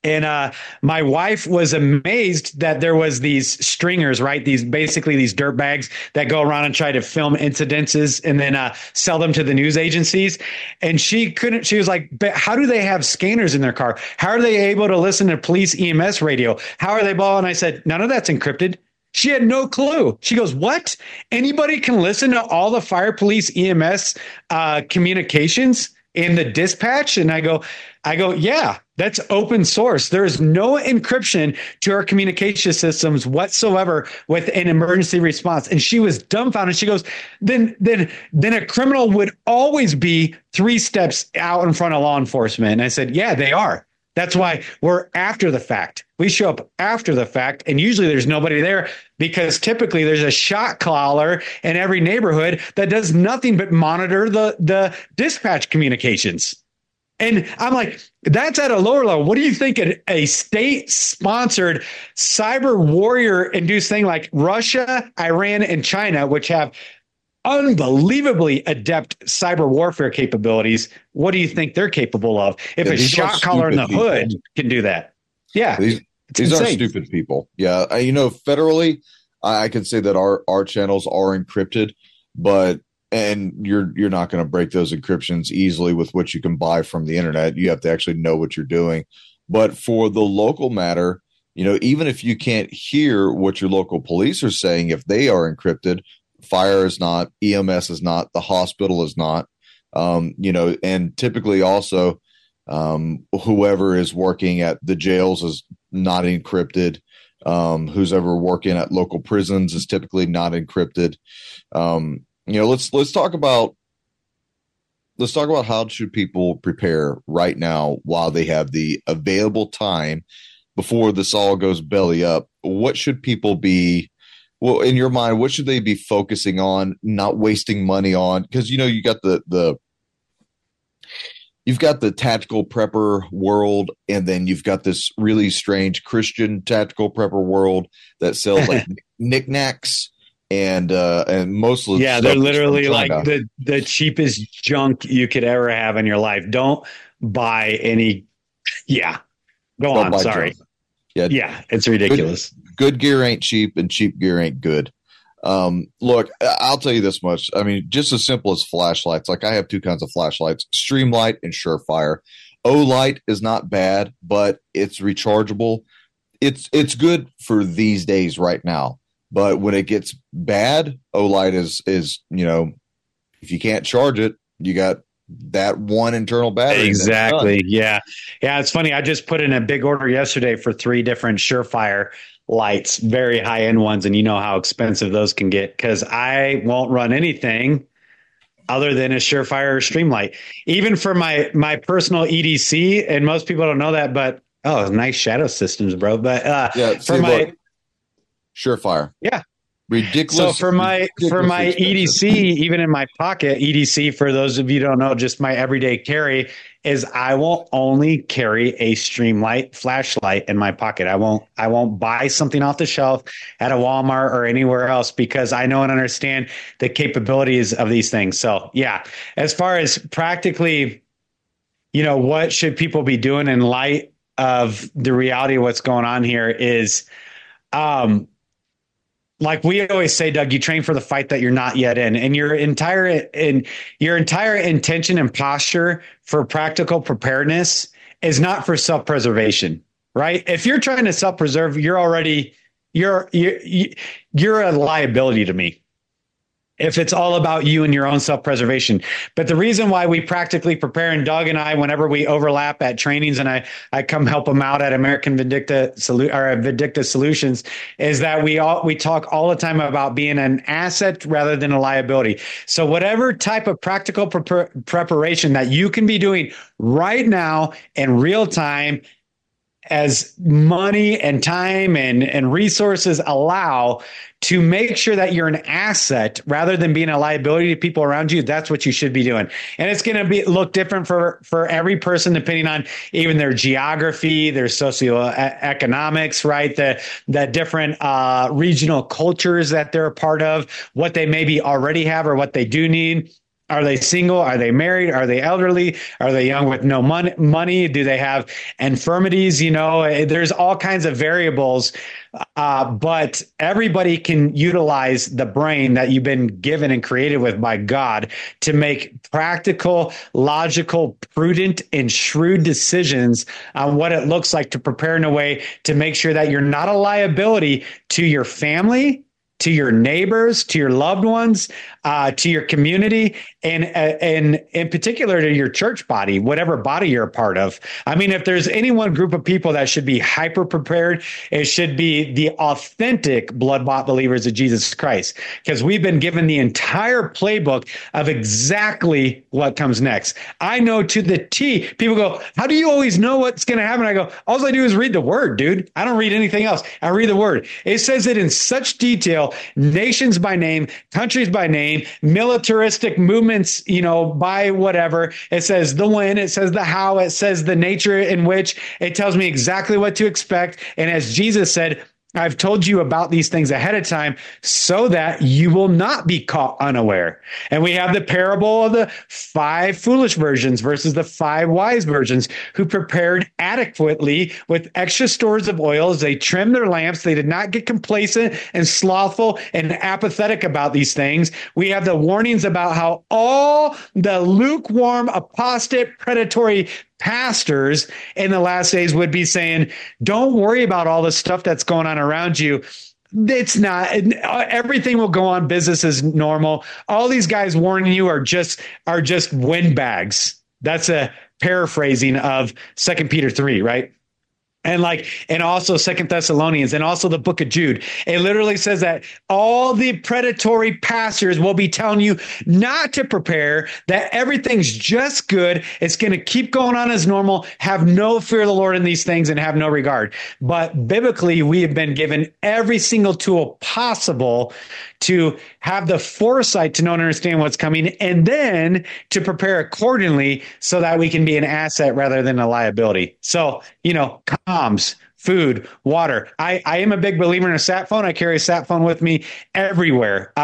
And my wife was amazed that there was these stringers, right? These basically these dirt bags that go around and try to film incidences and then sell them to the news agencies. And she was like, but how do they have scanners in their car? How are they able to listen to police EMS radio? How are they ball? And I said, none of that's encrypted. She had no clue. She goes, what? Anybody can listen to all the fire, police, EMS communications in the dispatch? And I go, yeah, that's open source. There is no encryption to our communication systems whatsoever with an emergency response. And she was dumbfounded. She goes, then a criminal would always be 3 steps out in front of law enforcement. And I said, yeah, they are. That's why we're after the fact. We show up after the fact, and usually there's nobody there because typically there's a shot caller in every neighborhood that does nothing but monitor the dispatch communications. And I'm like, that's at a lower level. What do you think a state-sponsored cyber warrior-induced thing like Russia, Iran, and China, which have unbelievably adept cyber warfare capabilities, what do you think they're capable of? If a shot caller in the hood can do that. Yeah. These aren't stupid people. Yeah. Federally, I can say that our channels are encrypted, and you're not going to break those encryptions easily with what you can buy from the internet. You have to actually know what you're doing. But for the local matter, even if you can't hear what your local police are saying, if they are encrypted, fire is not, EMS is not, the hospital is not, and typically also whoever is working at the jails is not encrypted. Who's ever working at local prisons is typically not encrypted. Let's talk about how should people prepare right now while they have the available time before this all goes belly up. What should people be? Well, in your mind, what should they be focusing on, not wasting money on? Because, you got you've got the tactical prepper world, and then you've got this really strange Christian tactical prepper world that sells like knickknacks and mostly. Yeah, they're literally like the cheapest junk you could ever have in your life. Don't buy any. Yeah. Go on. Sorry. Junk. Yeah, it's ridiculous. Good gear ain't cheap, and cheap gear ain't good. Look, I'll tell you this much. I mean, just as simple as flashlights. Like, I have 2 kinds of flashlights: Streamlight and Surefire. Olight is not bad, but it's rechargeable. It's good for these days right now. But when it gets bad, Olight is if you can't charge it, you got that one internal battery. Exactly. Yeah. It's funny. I just put in a big order yesterday for 3 different Surefire lights, very high end ones. And you know how expensive those can get, because I won't run anything other than a Surefire or Streamlight, even for my personal EDC. And most people don't know that, but nice shadow systems, bro. But Surefire. Yeah. Ridiculous. So for my EDC, even in my pocket, EDC, for those of you who don't know, just my everyday carry is I will only carry a Streamlight flashlight in my pocket. I won't buy something off the shelf at a Walmart or anywhere else, because I know and understand the capabilities of these things. So yeah, as far as practically, what should people be doing in light of the reality of what's going on here is, like we always say, Doug, you train for the fight that you're not yet in, and your entire intention and posture for practical preparedness is not for self-preservation, right? If you're trying to self-preserve, you're a liability to me. If it's all about you and your own self-preservation. But the reason why we practically prepare, and Doug and I, whenever we overlap at trainings and I come help them out at American Vindicta Solutions, is that we talk all the time about being an asset rather than a liability. So whatever type of practical preparation that you can be doing right now in real time, as money and time and resources allow, to make sure that you're an asset rather than being a liability to people around you, that's what you should be doing. And it's going to look different for every person, depending on even their geography, their socioeconomics, right? The different regional cultures that they're a part of, what they maybe already have or what they do need. Are they single? Are they married? Are they elderly? Are they young with no money? Do they have infirmities? There's all kinds of variables, but everybody can utilize the brain that you've been given and created with by God to make practical, logical, prudent, and shrewd decisions on what it looks like to prepare in a way to make sure that you're not a liability to your family, to your neighbors, to your loved ones, to your community, and in particular to your church body, whatever body you're a part of. I mean, if there's any one group of people that should be hyper prepared, it should be the authentic blood-bought believers of Jesus Christ, because we've been given the entire playbook of exactly what comes next. I know to the T. People go, how do you always know what's going to happen? I go, all I do is read the word, dude. I don't read anything else. I read the word. It says it in such detail, nations by name, countries by name, militaristic movements, by whatever. It says the when, it says the how, it says the nature in which. It tells me exactly what to expect. And as Jesus said, I've told you about these things ahead of time so that you will not be caught unaware. And we have the parable of the 5 foolish virgins versus the 5 wise virgins who prepared adequately with extra stores of oil as they trimmed their lamps. They did not get complacent and slothful and apathetic about these things. We have the warnings about how all the lukewarm, apostate, predatory pastors in the last days would be saying, don't worry about all the stuff that's going on around you. It's not, everything will go on business as normal. All these guys warning you are just windbags. That's a paraphrasing of 2 Peter 3, right? And also 2 Thessalonians and also the book of Jude. It literally says that all the predatory pastors will be telling you not to prepare, that everything's just good. It's going to keep going on as normal. Have no fear of the Lord in these things and have no regard. But biblically, we have been given every single tool possible to have the foresight to know and understand what's coming, and then to prepare accordingly so that we can be an asset rather than a liability. So, comms, food, water. I am a big believer in a sat phone. I carry a sat phone with me everywhere.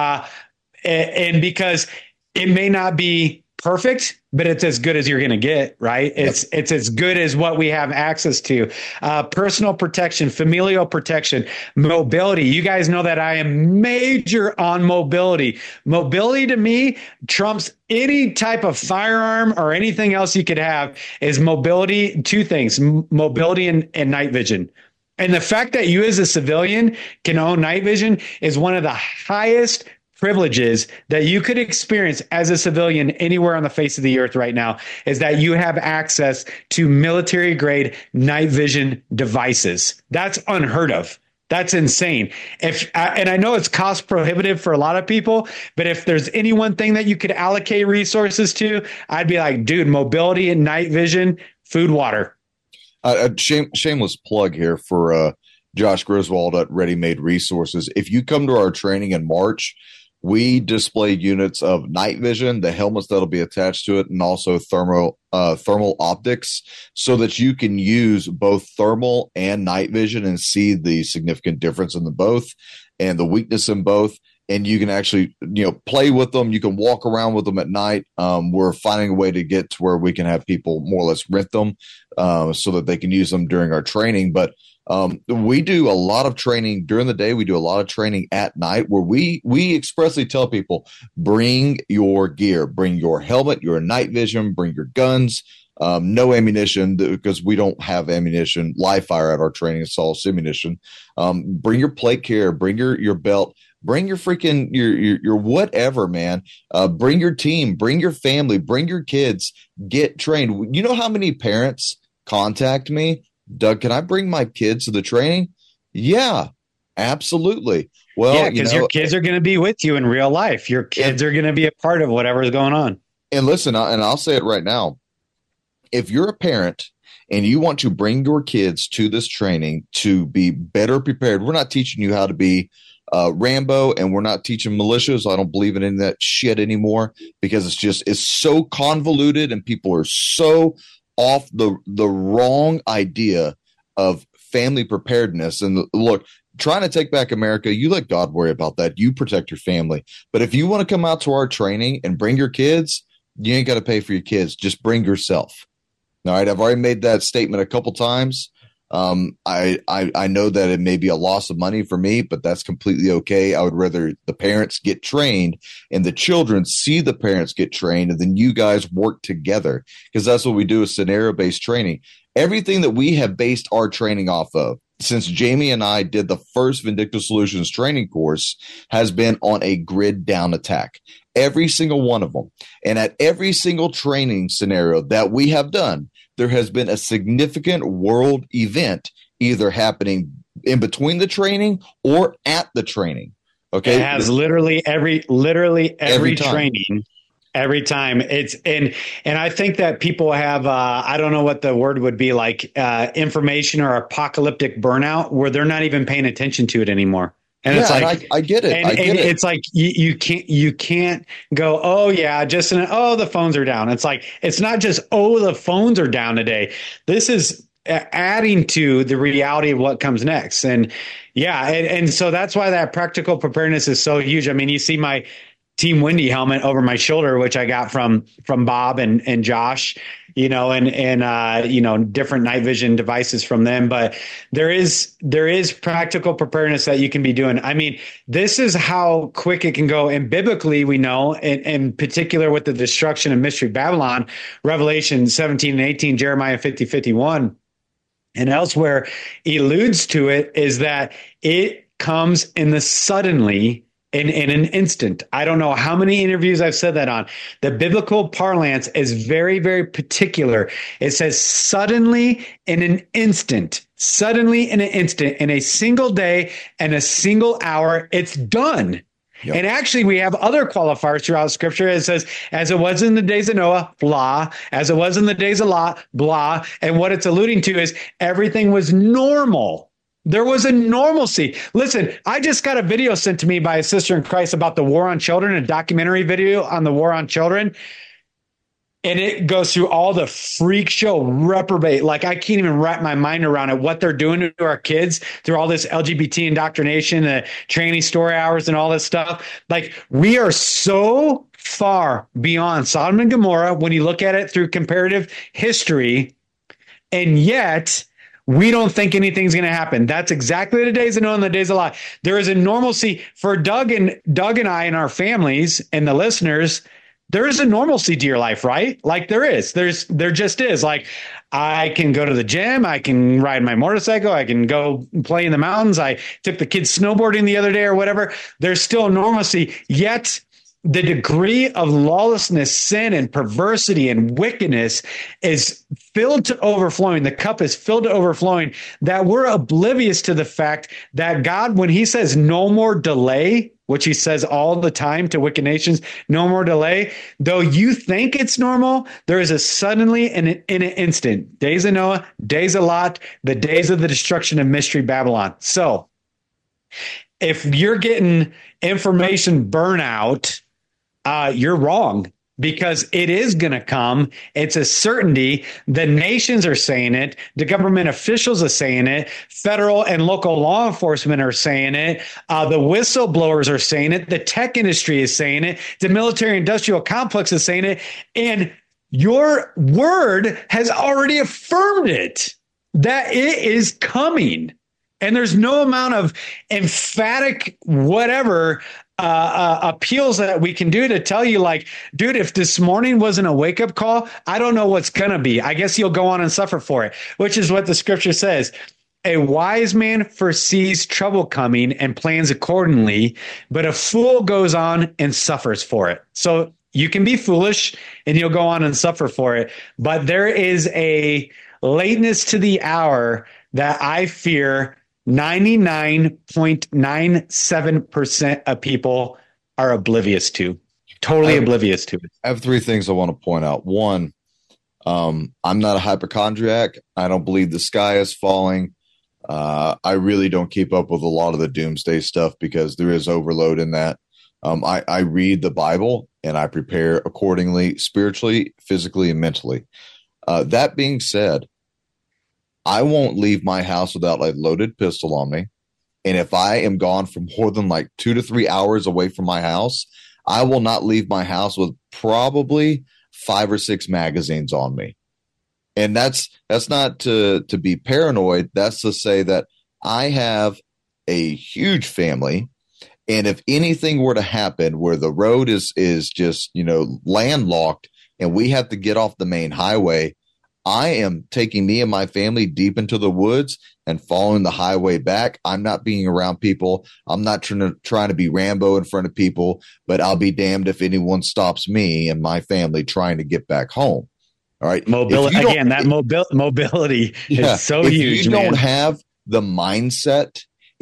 And because it may not be perfect, but it's as good as you're going to get, right? It's as good as what we have access to. Personal protection, familial protection, mobility. You guys know that I am major on mobility. Mobility to me trumps any type of firearm or anything else you could have. Is mobility, 2 things, mobility and night vision. And the fact that you as a civilian can own night vision is one of the highest privileges that you could experience as a civilian anywhere on the face of the earth right now, is that you have access to military grade night vision devices. That's unheard of. That's insane. And I know it's cost prohibitive for a lot of people, but if there's any one thing that you could allocate resources to, I'd be like, dude, mobility and night vision, food, water. Shameless plug here for Josh Griswold at Ready Made Resources. If you come to our training in March, we display units of night vision, the helmets that'll be attached to it, and also thermal optics, so that you can use both thermal and night vision and see the significant difference in the both and the weakness in both. And you can actually, play with them. You can walk around with them at night. We're finding a way to get to where we can have people more or less rent them so that they can use them during our training. But we do a lot of training during the day. We do a lot of training at night where we expressly tell people, bring your gear, bring your helmet, your night vision, bring your guns, no ammunition, because we don't have ammunition, live fire at our training. It's all simunition. Bring your plate carrier, bring your belt, bring your freaking, your whatever, man. Bring your team, bring your family, bring your kids, get trained. You know how many parents contact me? Doug, can I bring my kids to the training? Yeah, absolutely. Well, yeah, because your kids are going to be with you in real life. Your kids are going to be a part of whatever's going on. And listen, and I'll say it right now. If you're a parent and you want to bring your kids to this training to be better prepared, we're not teaching you how to be Rambo, and we're not teaching militias. I don't believe in any of that shit anymore, because it's so convoluted and people are so off the wrong idea of family preparedness. And look, trying to take back America, you let God worry about that. You protect your family. But if you want to come out to our training and bring your kids, you ain't got to pay for your kids. Just bring yourself. All right. I've already made that statement a couple times. I know that it may be a loss of money for me, but that's completely okay. I would rather the parents get trained and the children see the parents get trained, and then you guys work together, because that's what we do is scenario-based training. Everything that we have based our training off of, since Jamie and I did the first Vindictive Solutions training course, has been on a grid down attack. Every single one of them. And at every single training scenario that we have done, there has been a significant world event either happening in between the training or at the training. Okay. It has literally every training. Every time it's and I think that people have I don't know what the word would be, like information or apocalyptic burnout, where they're not even paying attention to it anymore. And yeah, it's like, I get it. And it's like you can't go, oh yeah, the phones are down. It's like, it's not just, oh, the phones are down today. This is adding to the reality of what comes next. And yeah, and so that's why that practical preparedness is so huge. I mean, you see my Team Wendy helmet over my shoulder, which I got from Bob and Josh, and different night vision devices from them. But there is practical preparedness that you can be doing. I mean, this is how quick it can go. And biblically, we know, in particular with the destruction of Mystery Babylon, Revelation 17 and 18, Jeremiah 50, 51, and elsewhere alludes to it, is that it comes in the suddenly, in an instant. I don't know how many interviews I've said that on. The biblical parlance is very, very particular. It says suddenly, in an instant, in a single day and a single hour, it's done. Yep. And actually, we have other qualifiers throughout Scripture. It says, as it was in the days of Noah, blah. As it was in the days of Lot, blah. And what it's alluding to is everything was normal. There was a normalcy. Listen, I just got a video sent to me by a sister in Christ about the war on children, a documentary video on the war on children. And it goes through all the freak show reprobate. Like, I can't even wrap my mind around it, what they're doing to our kids through all this LGBT indoctrination, the training story hours and all this stuff. Like, we are so far beyond Sodom and Gomorrah when you look at it through comparative history. And yet, we don't think anything's going to happen. That's exactly the days of Noah and the days of Lot. There is a normalcy for Doug and I and our families and the listeners. There is a normalcy to your life, right? Like there just is. Like, I can go to the gym. I can ride my motorcycle. I can go play in the mountains. I took the kids snowboarding the other day or whatever. There's still normalcy. Yet the degree of lawlessness, sin, and perversity and wickedness is filled to overflowing. The cup is filled to overflowing, that we're oblivious to the fact that God, when he says no more delay, which he says all the time to wicked nations, no more delay, though you think it's normal, there is a suddenly in an instant. Days of Noah, days of Lot, the days of the destruction of Mystery Babylon. So if you're getting information burnout, you're wrong, because it is going to come. It's a certainty. The nations are saying it. The government officials are saying it. Federal and local law enforcement are saying it. The whistleblowers are saying it. The tech industry is saying it. The military industrial complex is saying it. And your word has already affirmed it, that it is coming. And there's no amount of emphatic whatever appeals that we can do to tell you, like, dude, if this morning wasn't a wake up call, I don't know what's going to be. I guess you'll go on and suffer for it, which is what the scripture says. A wise man foresees trouble coming and plans accordingly, but a fool goes on and suffers for it. So you can be foolish and you'll go on and suffer for it. But there is a lateness to the hour that I fear 99.97% of people are oblivious to, oblivious to it. I have three things I want to point out. One, I'm not a hypochondriac. I don't believe the sky is falling. I really don't keep up with a lot of the doomsday stuff because there is overload in that. I read the Bible and I prepare accordingly, spiritually, physically, and mentally. That being said, I won't leave my house without a loaded pistol on me And if I am gone for more than like 2 to 3 hours away from my house, I will not leave my house with probably 5 or 6 magazines on me. And that's not to be paranoid. That's to say that I have a huge family. And if anything were to happen where the road is just, landlocked and we have to get off the main highway, I am taking me and my family deep into the woods and following the highway back. I'm not being around people. I'm not trying to be Rambo in front of people, but I'll be damned if anyone stops me and my family trying to get back home. All right. Mobility again, that mobility is so huge. If you don't have the mindset,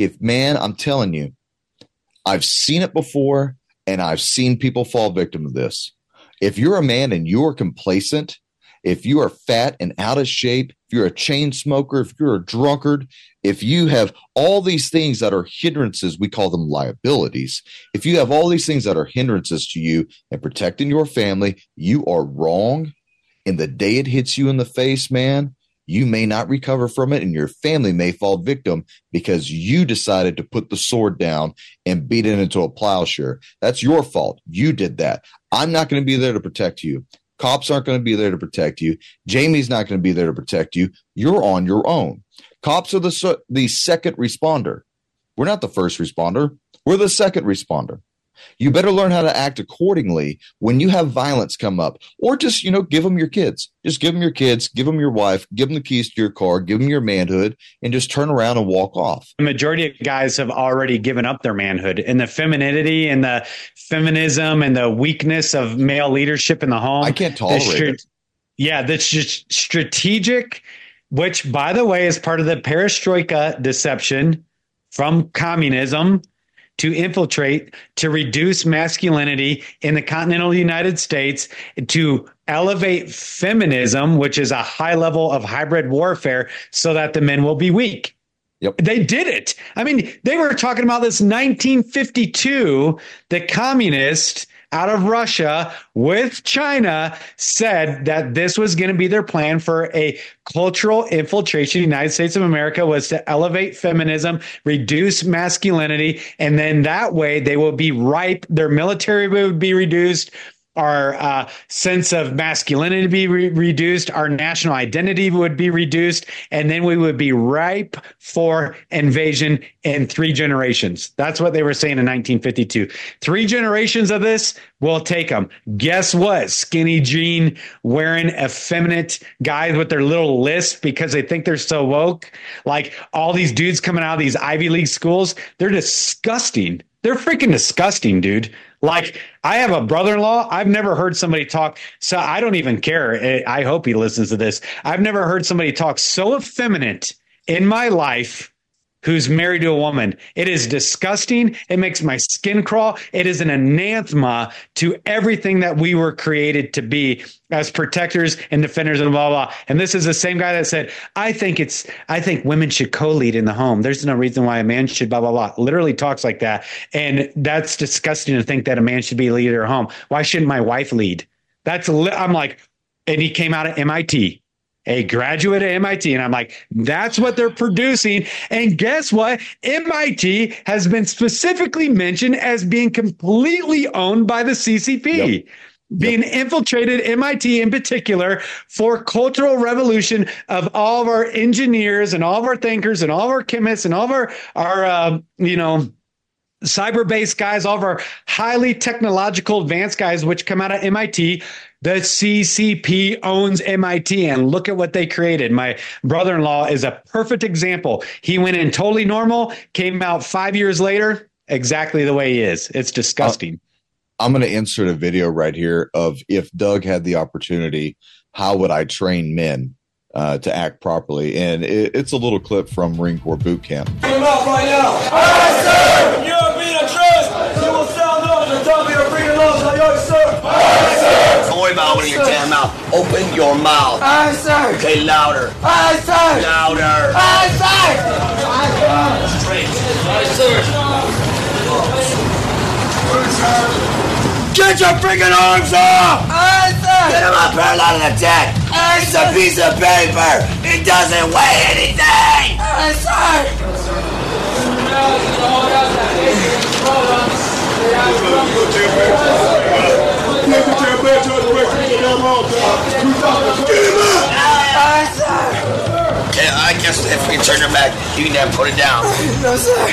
I'm telling you, I've seen it before and I've seen people fall victim to this. If you're a man and you are complacent, if you are fat and out of shape, if you're a chain smoker, if you're a drunkard, if you have all these things that are hindrances, we call them liabilities. If you have all these things that are hindrances to you and protecting your family, you are wrong. And the day it hits you in the face, man, you may not recover from it and your family may fall victim because you decided to put the sword down and beat it into a plowshare. That's your fault. You did that. I'm not going to be there to protect you. Cops aren't going to be there to protect you. Jamie's not going to be there to protect you. You're on your own. Cops are the second responder. We're not the first responder. We're the second responder. You better learn how to act accordingly when you have violence come up, or just, give them your kids. Just give them your kids, give them your wife, give them the keys to your car, give them your manhood, and just turn around and walk off. The majority of guys have already given up their manhood, and the femininity and the feminism and the weakness of male leadership in the home. I can't tolerate it. Yeah, that's just strategic, which, by the way, is part of the perestroika deception from communism, to infiltrate, to reduce masculinity in the continental United States, to elevate feminism, which is a high level of hybrid warfare, so that the men will be weak. Yep. They did it. I mean, they were talking about this 1952, the communists out of Russia with China said that this was going to be their plan for a cultural infiltration. The United States of America was to elevate feminism, reduce masculinity, and then that way they will be ripe. Their military would be reduced. Our sense of masculinity would be reduced. Our national identity would be reduced. And then we would be ripe for invasion in 3 generations. That's what they were saying in 1952. 3 generations of this, we'll take them. Guess what? Skinny jean wearing effeminate guys with their little lisp because they think they're so woke. Like all these dudes coming out of these Ivy League schools, they're disgusting. They're freaking disgusting, dude. Like, I have a brother-in-law. I've never heard somebody talk. So I don't even care. I hope he listens to this. I've never heard somebody talk so effeminate in my life who's married to a woman. It is disgusting. It makes my skin crawl. It is an anathema to everything that we were created to be as protectors and defenders and blah, blah. And this is the same guy that said, I think women should co-lead in the home. There's no reason why a man should blah, blah, blah. Literally talks like that. And that's disgusting to think that a man should be a leader at home. Why shouldn't my wife lead? I'm like, and he came out of MIT. A graduate at MIT. And I'm like, that's what they're producing. And guess what? MIT has been specifically mentioned as being completely owned by the CCP. Yep. Being infiltrated, MIT in particular, for cultural revolution of all of our engineers and all of our thinkers and all of our chemists and all of our cyber-based guys, all of our highly technological advanced guys, which come out of MIT. The CCP owns MIT, and look at what they created. My brother-in-law is a perfect example. He went in totally normal, came out 5 years later, exactly the way he is. It's disgusting. I'm going to insert a video right here of if Doug had the opportunity, how would I train men to act properly? And it's a little clip from Marine Corps boot camp. Get him out right now. Aye, sir. You're being a trust. You will sound up and tell me to bring it on. Aye, sir. Aye, sir. Don't worry about opening your damn mouth. Open your mouth. Aye, sir. Okay, louder. Aye, sir. Louder. Aye, sir. Aye, sir. Straight. Aye, sir. Get your freaking arms off! Aye, sir! Get him up parallel to the deck! Aye, it's a piece of paper! It doesn't weigh anything! Aye, sir! Yeah, I guess if we turn your back, you can then put it down. No, sir.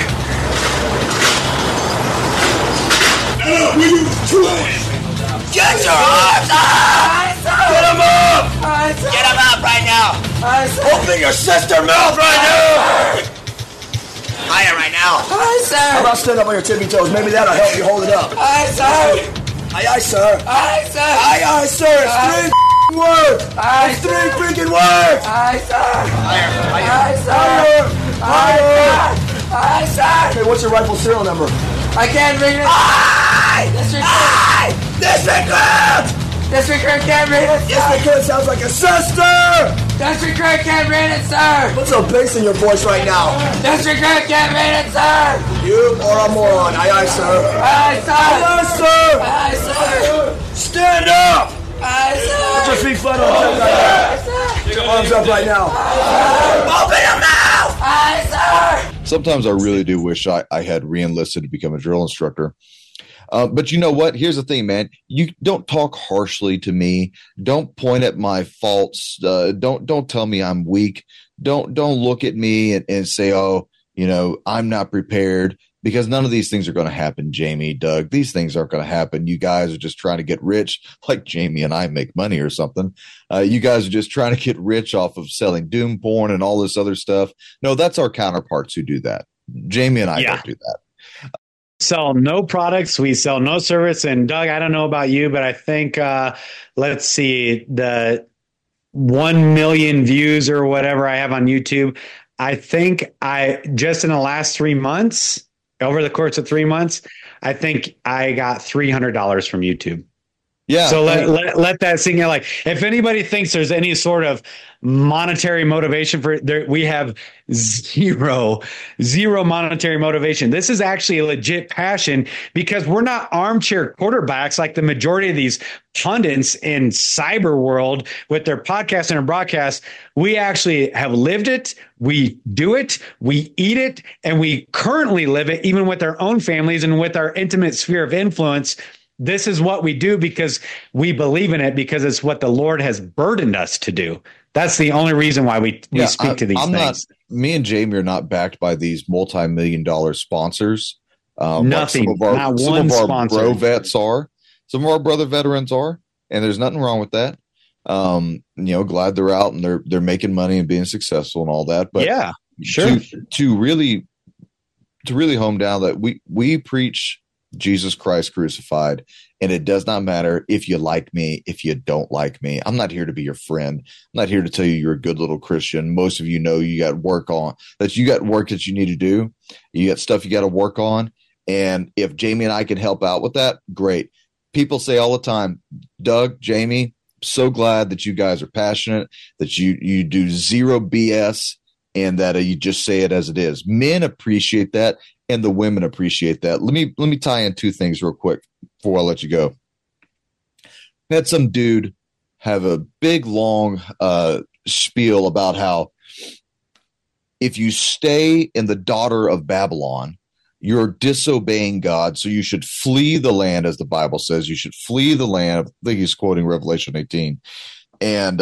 Get your arms up! Get him up! Get him out right now! Open your sister mouth right now! Higher right now. Aye, sir. How about stand up on your tippy toes? Maybe that'll help you hold it up. Aye, sir. Aye, sir. Aye, sir. Aye, sir. It's 3 words. Aye, It's 3 freaking words. Aye, sir. Higher. Aye, sir. Higher. Aye, sir. Okay, what's your rifle serial number? I can't read it. Aye! District Aye! District Clerk! District Clerk can't read it, sir. District Clerk sounds like a sister! District Clerk can't read it, sir. What's the bass in your voice right now? District Clerk can't read it, sir. You are a moron. Aye, sir. Aye, sir. Aye, sir! Aye, sir. Stand up! Aye, Put your sir. feet flat on the table right Aye, sir. now. Arms up right now. Open your mouth! Aye, sir. Sometimes I really do wish I had re-enlisted to become a drill instructor. But you know what? Here's the thing, man. You don't talk harshly to me. Don't point at my faults. Don't tell me I'm weak. Don't look at me and say, oh, you know, I'm not prepared, because none of these things are going to happen, Jamie, Doug. These things aren't going to happen. You guys are just trying to get rich, like Jamie and I make money or something. You guys are just trying to get rich off of selling doom porn and all this other stuff. No, that's our counterparts who do that. Jamie and I don't do that. Sell no products, we sell no service. And Doug, I don't know about you, but I think let's see, the 1 million views or whatever I have on YouTube, I think I just in the last 3 months, over the course of 3 months, I think I got $300 from YouTube. Yeah. So let that sink in. Like, if anybody thinks there's any sort of monetary motivation for it, we have zero monetary motivation. This is actually a legit passion, because we're not armchair quarterbacks like the majority of these pundits in cyber world with their podcasts and their broadcasts. We actually have lived it. We do it. We eat it. And we currently live it, even with our own families and with our intimate sphere of influence. This is what we do because we believe in it, because it's what the Lord has burdened us to do. That's the only reason why we speak to these things. Me and Jamie are not backed by these multi-million-dollar sponsors. Nothing. Like some of our bro vets are. Some of our brother veterans are, and there's nothing wrong with that. You know, glad they're out and they're making money and being successful and all that. But yeah, sure. To really home down that we preach Jesus Christ crucified, and it does not matter if you like me, if you don't like me. I'm not here to be your friend. I'm not here to tell you you're a good little Christian. Most of you know you got work that you need to do. You got stuff you got to work on. And if Jamie and I can help out with that, great. People say all the time, Doug, Jamie, so glad that you guys are passionate, that you do zero BS, and that you just say it as it is. Men appreciate that, and the women appreciate that. Let me tie in two things real quick before I let you go. I had some dude have a big, long spiel about how if you stay in the daughter of Babylon, you're disobeying God, so you should flee the land, as the Bible says. You should flee the land. I think he's quoting Revelation 18. And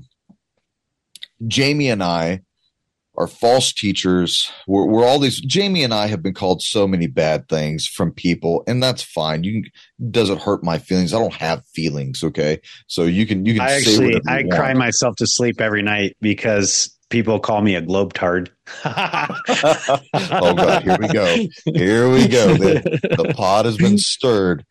Jamie and I are false teachers. We're all these. Jamie and I have been called so many bad things from people, and that's fine. Doesn't hurt my feelings. I don't have feelings. Okay, so you can. I cry myself to sleep every night because people call me a globetard. Oh God, here we go. The pot has been stirred.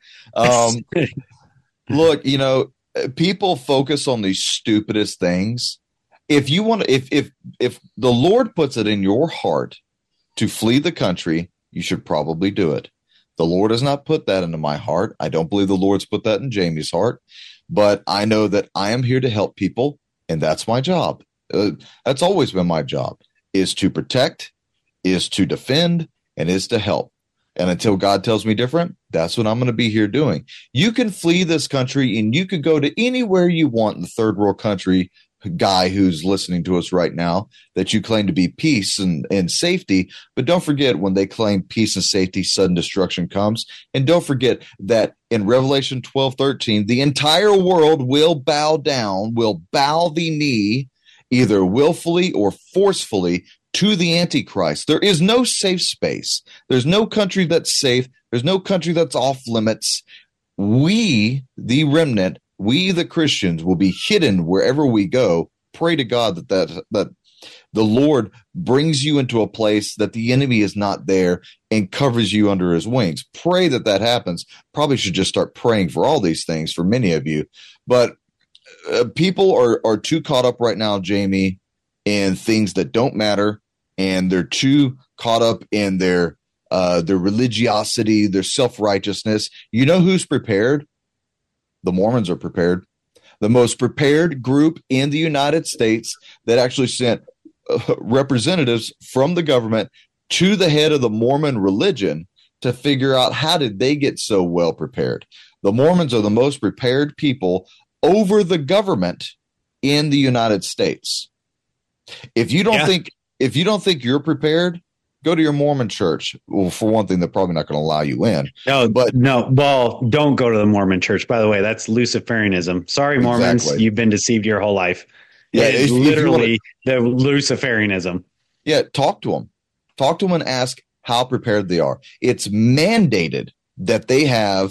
Look, you know, people focus on these stupidest things. If you want to, if the Lord puts it in your heart to flee the country, you should probably do it. The Lord has not put that into my heart. I don't believe the Lord's put that in Jamie's heart, but I know that I am here to help people, and that's my job. That's always been my job, is to protect, is to defend, and is to help. And until God tells me different, that's what I'm going to be here doing. You can flee this country and you can go to anywhere you want in the third world country. guy who's listening to us right now, that you claim to be peace and safety. But don't forget, when they claim peace and safety, sudden destruction comes. And don't forget that in Revelation 12:13, the entire world will bow the knee, either willfully or forcefully, to the Antichrist. There is no safe space. There's no country that's safe. There's no country that's off limits. We, the remnant, we, the Christians, will be hidden wherever we go. Pray to God that the Lord brings you into a place that the enemy is not there and covers you under his wings. Pray that happens. Probably should just start praying for all these things for many of you. But people are too caught up right now, Jamie, in things that don't matter. And they're too caught up in their religiosity, their self-righteousness. You know who's prepared? The Mormons are prepared. The most prepared group in the United States that actually sent representatives from the government to the head of the Mormon religion to figure out how did they get so well prepared. The Mormons are the most prepared people over the government in the United States. If you don't think you're prepared, go to your Mormon church. Well, for one thing, they're probably not going to allow you in. Well, don't go to the Mormon church. By the way, that's Luciferianism. Sorry, Mormons, Exactly. You've been deceived your whole life. Yeah, It is literally the Luciferianism. Yeah, talk to them. Talk to them and ask how prepared they are. It's mandated that they have,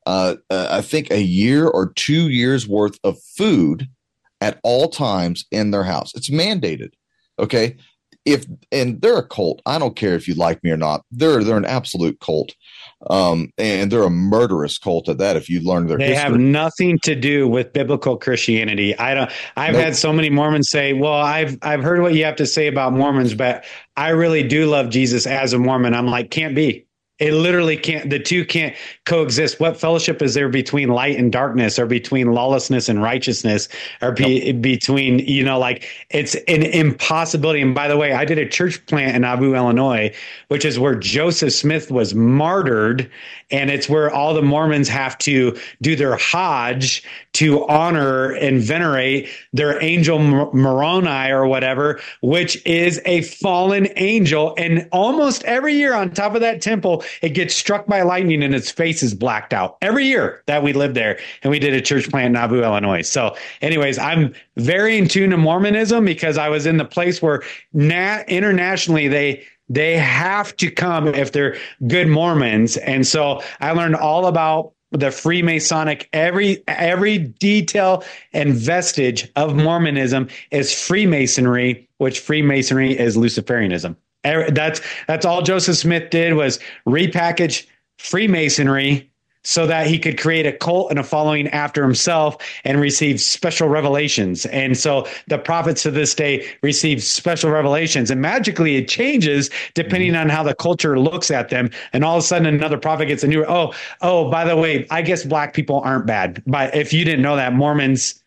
I think, a year or 2 years worth of food at all times in their house. It's mandated. Okay. And they're a cult. I don't care if you like me or not. They're an absolute cult. And they're a murderous cult at that. If you learn their history. They have nothing to do with biblical Christianity. I've had so many Mormons say, well, I've heard what you have to say about Mormons, but I really do love Jesus as a Mormon. I'm like, can't be. It literally can't. The two can't coexist. What fellowship is there between light and darkness, or between lawlessness and righteousness, or between, it's an impossibility. And by the way, I did a church plant in Nauvoo, Illinois, which is where Joseph Smith was martyred. And it's where all the Mormons have to do their Hajj to honor and venerate their angel Moroni or whatever, which is a fallen angel. And almost every year on top of that temple, it gets struck by lightning and its face is blacked out every year that we lived there. And we did a church plant in Nauvoo, Illinois. So anyways, I'm very in tune to Mormonism because I was in the place where internationally they have to come if they're good Mormons. And so I learned all about the Freemasonic, every detail and vestige of Mormonism is Freemasonry, which Freemasonry is Luciferianism. That's all Joseph Smith did was repackage Freemasonry so that he could create a cult and a following after himself and receive special revelations. And so the prophets to this day receive special revelations, and magically it changes depending on how the culture looks at them. And all of a sudden another prophet gets a new, by the way, I guess black people aren't bad. But if you didn't know that, Mormons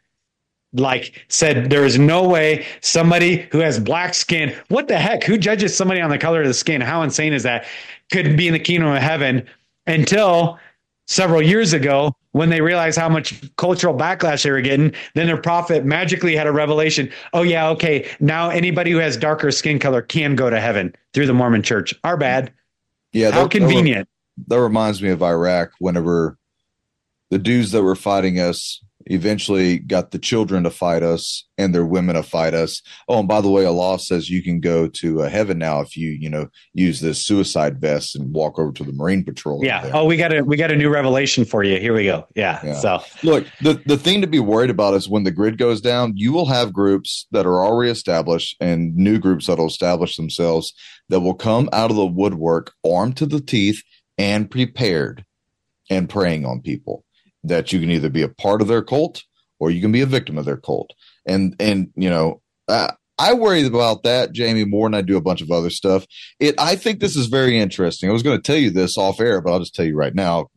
said there is no way somebody who has black skin, what the heck, who judges somebody on the color of the skin? How insane is that? Could be in the kingdom of heaven, until several years ago when they realized how much cultural backlash they were getting. Then their prophet magically had a revelation. Oh yeah. Okay. Now anybody who has darker skin color can go to heaven through the Mormon church. Our bad. Yeah. How convenient. That reminds me of Iraq, whenever the dudes that were fighting us eventually got the children to fight us and their women to fight us. Oh, and by the way, Allah says you can go to heaven now if you use this suicide vest and walk over to the Marine Patrol. Yeah. Oh, we got a new revelation for you. Here we go. Yeah. So look, the thing to be worried about is when the grid goes down, you will have groups that are already established and new groups that will establish themselves that will come out of the woodwork armed to the teeth and prepared and preying on people. That you can either be a part of their cult or you can be a victim of their cult. And I worry about that, Jamie, more than I do a bunch of other stuff. I think this is very interesting. I was going to tell you this off air, but I'll just tell you right now.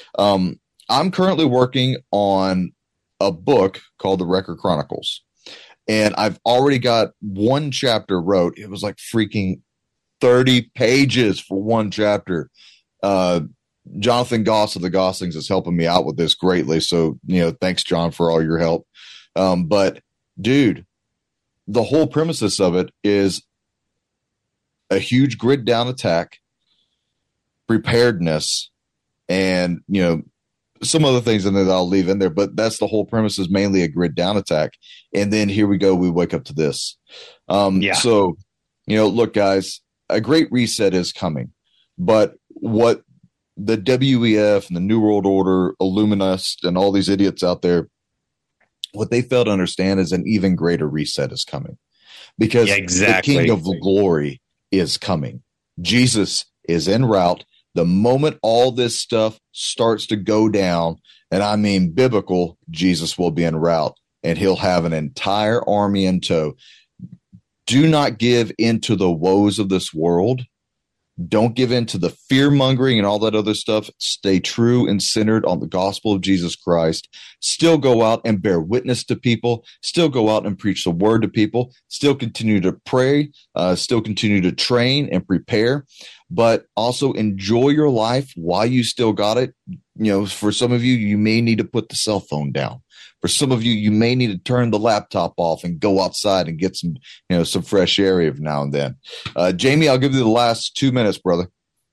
I'm currently working on a book called The Wrecker Chronicles, and I've already got one chapter wrote. It was like freaking 30 pages for one chapter. Jonathan Goss of the Goslings is helping me out with this greatly. So, thanks, John, for all your help. But dude, the whole premises of it is a huge grid down attack, preparedness, and, some other things in there that I'll leave in there, but that's the whole premise, is mainly a grid down attack. And then here we go. We wake up to this. So, look, guys, a great reset is coming, but what the WEF and the New World Order, Illuminists, and all these idiots out there, what they fail to understand is an even greater reset is coming, because the King of Glory is coming. Jesus is en route. The moment all this stuff starts to go down, and I mean biblical, Jesus will be en route, and he'll have an entire army in tow. Do not give into the woes of this world. Don't give in to the fear mongering and all that other stuff. Stay true and centered on the gospel of Jesus Christ. Still go out and bear witness to people. Still go out and preach the word to people. Still continue to pray. Still continue to train and prepare. But also enjoy your life while you still got it. For some of you, you may need to put the cell phone down. For some of you, you may need to turn the laptop off and go outside and get some, some fresh air every now and then. Jamie, I'll give you the last 2 minutes, brother.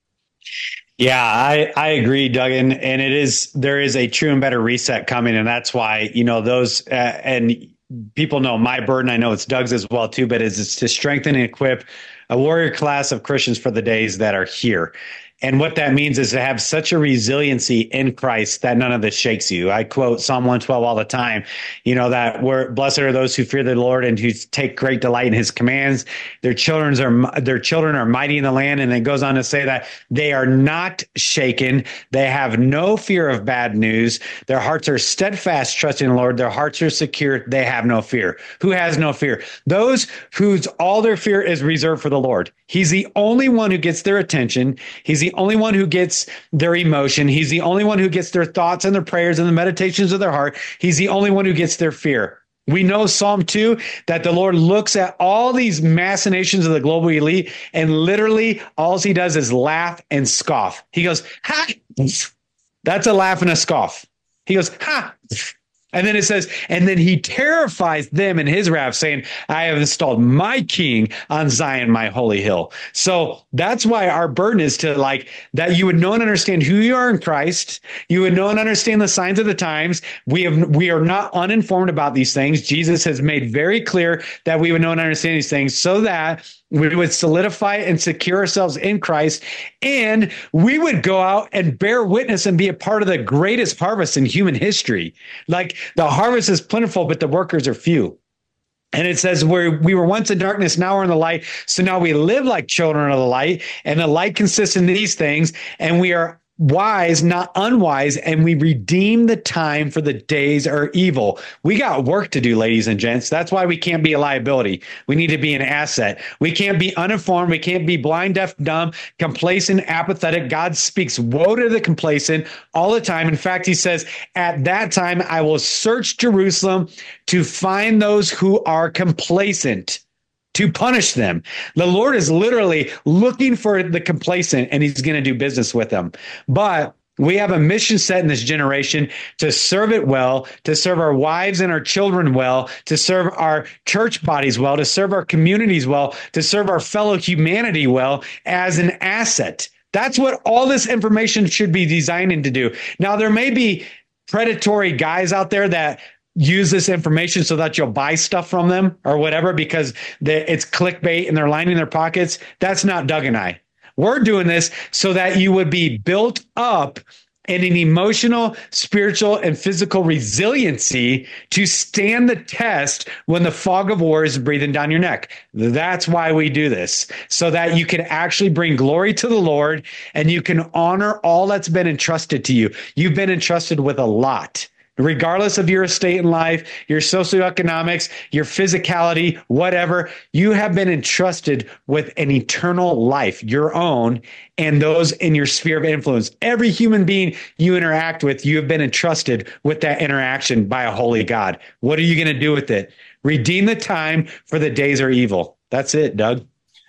Yeah, I agree, Doug. And there is a true and better reset coming. And that's why, those, and people know my burden. I know it's Doug's as well, too, but it's to strengthen and equip a warrior class of Christians for the days that are here. And what that means is to have such a resiliency in Christ that none of this shakes you. I quote Psalm 112 all the time, that blessed are those who fear the Lord and who take great delight in his commands. Their children are mighty in the land. And it goes on to say that they are not shaken. They have no fear of bad news. Their hearts are steadfast, trusting in the Lord. Their hearts are secure. They have no fear. Who has no fear? Those whose all their fear is reserved for the Lord. He's the only one who gets their attention. He's the only one who gets their emotion. He's the only one who gets their thoughts and their prayers and the meditations of their heart. He's the only one who gets their fear. We know Psalm 2 that the Lord looks at all these machinations of the global elite, and literally all he does is laugh and scoff. He goes, ha! That's a laugh and a scoff. He goes, ha! And then it says, and then he terrifies them in his wrath, saying, I have installed my king on Zion, my holy hill. So that's why our burden is to that you would know and understand who you are in Christ. You would know and understand the signs of the times. We are not uninformed about these things. Jesus has made very clear that we would know and understand these things so that we would solidify and secure ourselves in Christ, and we would go out and bear witness and be a part of the greatest harvest in human history. The harvest is plentiful, but the workers are few. And it says we were once in darkness, now we're in the light. So now we live like children of the light, and the light consists in these things, and we are wise, not unwise, and we redeem the time, for the days are evil. We got work to do, ladies and gents. That's why we can't be a liability. We need to be an asset. We can't be uninformed. We can't be blind, deaf, dumb, complacent, apathetic. God speaks woe to the complacent all the time. In fact, he says, at that time, I will search Jerusalem to find those who are complacent, to punish them. The Lord is literally looking for the complacent, and he's going to do business with them. But we have a mission set in this generation to serve it well, to serve our wives and our children well, to serve our church bodies well, to serve our communities well, to serve our fellow humanity well as an asset. That's what all this information should be designed to do. Now, there may be predatory guys out there that use this information so that you'll buy stuff from them or whatever because it's clickbait and they're lining their pockets. That's not Doug and I. We're doing this so that you would be built up in an emotional, spiritual, and physical resiliency to stand the test when the fog of war is breathing down your neck. That's why we do this, so that you can actually bring glory to the Lord and you can honor all that's been entrusted to you. You've been entrusted with a lot. Regardless of your estate in life, your socioeconomics, your physicality, whatever, you have been entrusted with an eternal life, your own, and those in your sphere of influence. Every human being you interact with, you have been entrusted with that interaction by a holy God. What are you going to do with it? Redeem the time, for the days are evil. That's it, Doug.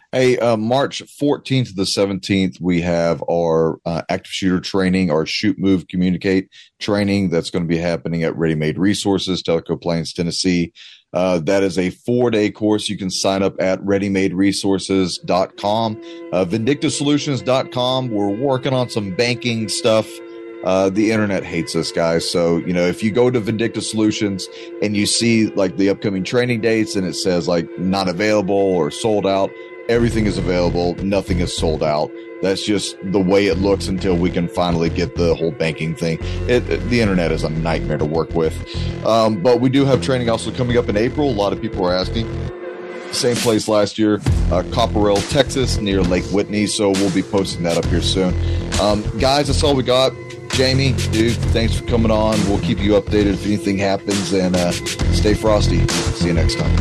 Hey, March 14th to the 17th, we have our active shooter training, our shoot, move, communicate training that's going to be happening at Ready Made Resources, Tellico Plains, Tennessee. That is a 4-day course. You can sign up at readymaderesources.com, vindictivesolutions.com. We're working on some banking stuff. The internet hates us, guys. So, if you go to Vindictive Solutions and you see like the upcoming training dates and it says like not available or sold out, everything is available. Nothing is sold out. That's just the way it looks until we can finally get the whole banking thing. The internet is a nightmare to work with. But we do have training also coming up in April. A lot of people are asking. Same place last year, Copperell, Texas, near Lake Whitney. So we'll be posting that up here soon. Guys, that's all we got. Jamie, dude, thanks for coming on. We'll keep you updated if anything happens, and stay frosty. See you next time.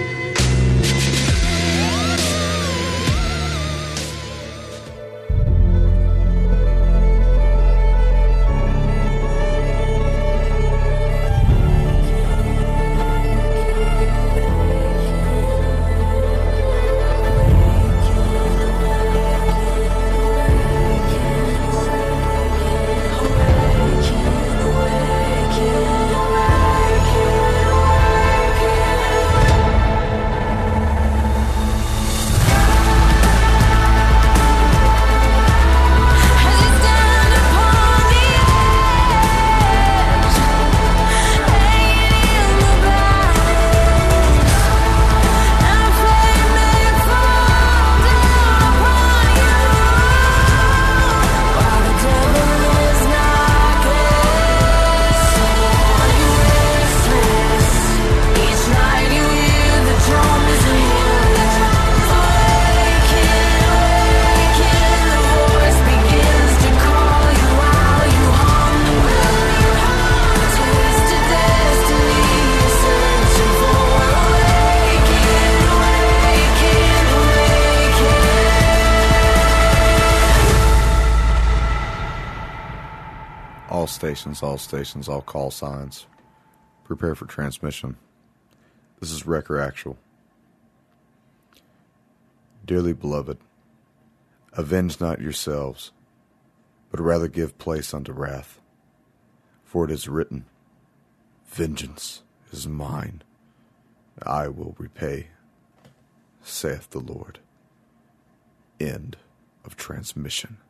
All stations, all call signs. Prepare for transmission. This is Wrecker Actual. Dearly beloved, avenge not yourselves, but rather give place unto wrath. For it is written, vengeance is mine, I will repay, saith the Lord. End of transmission.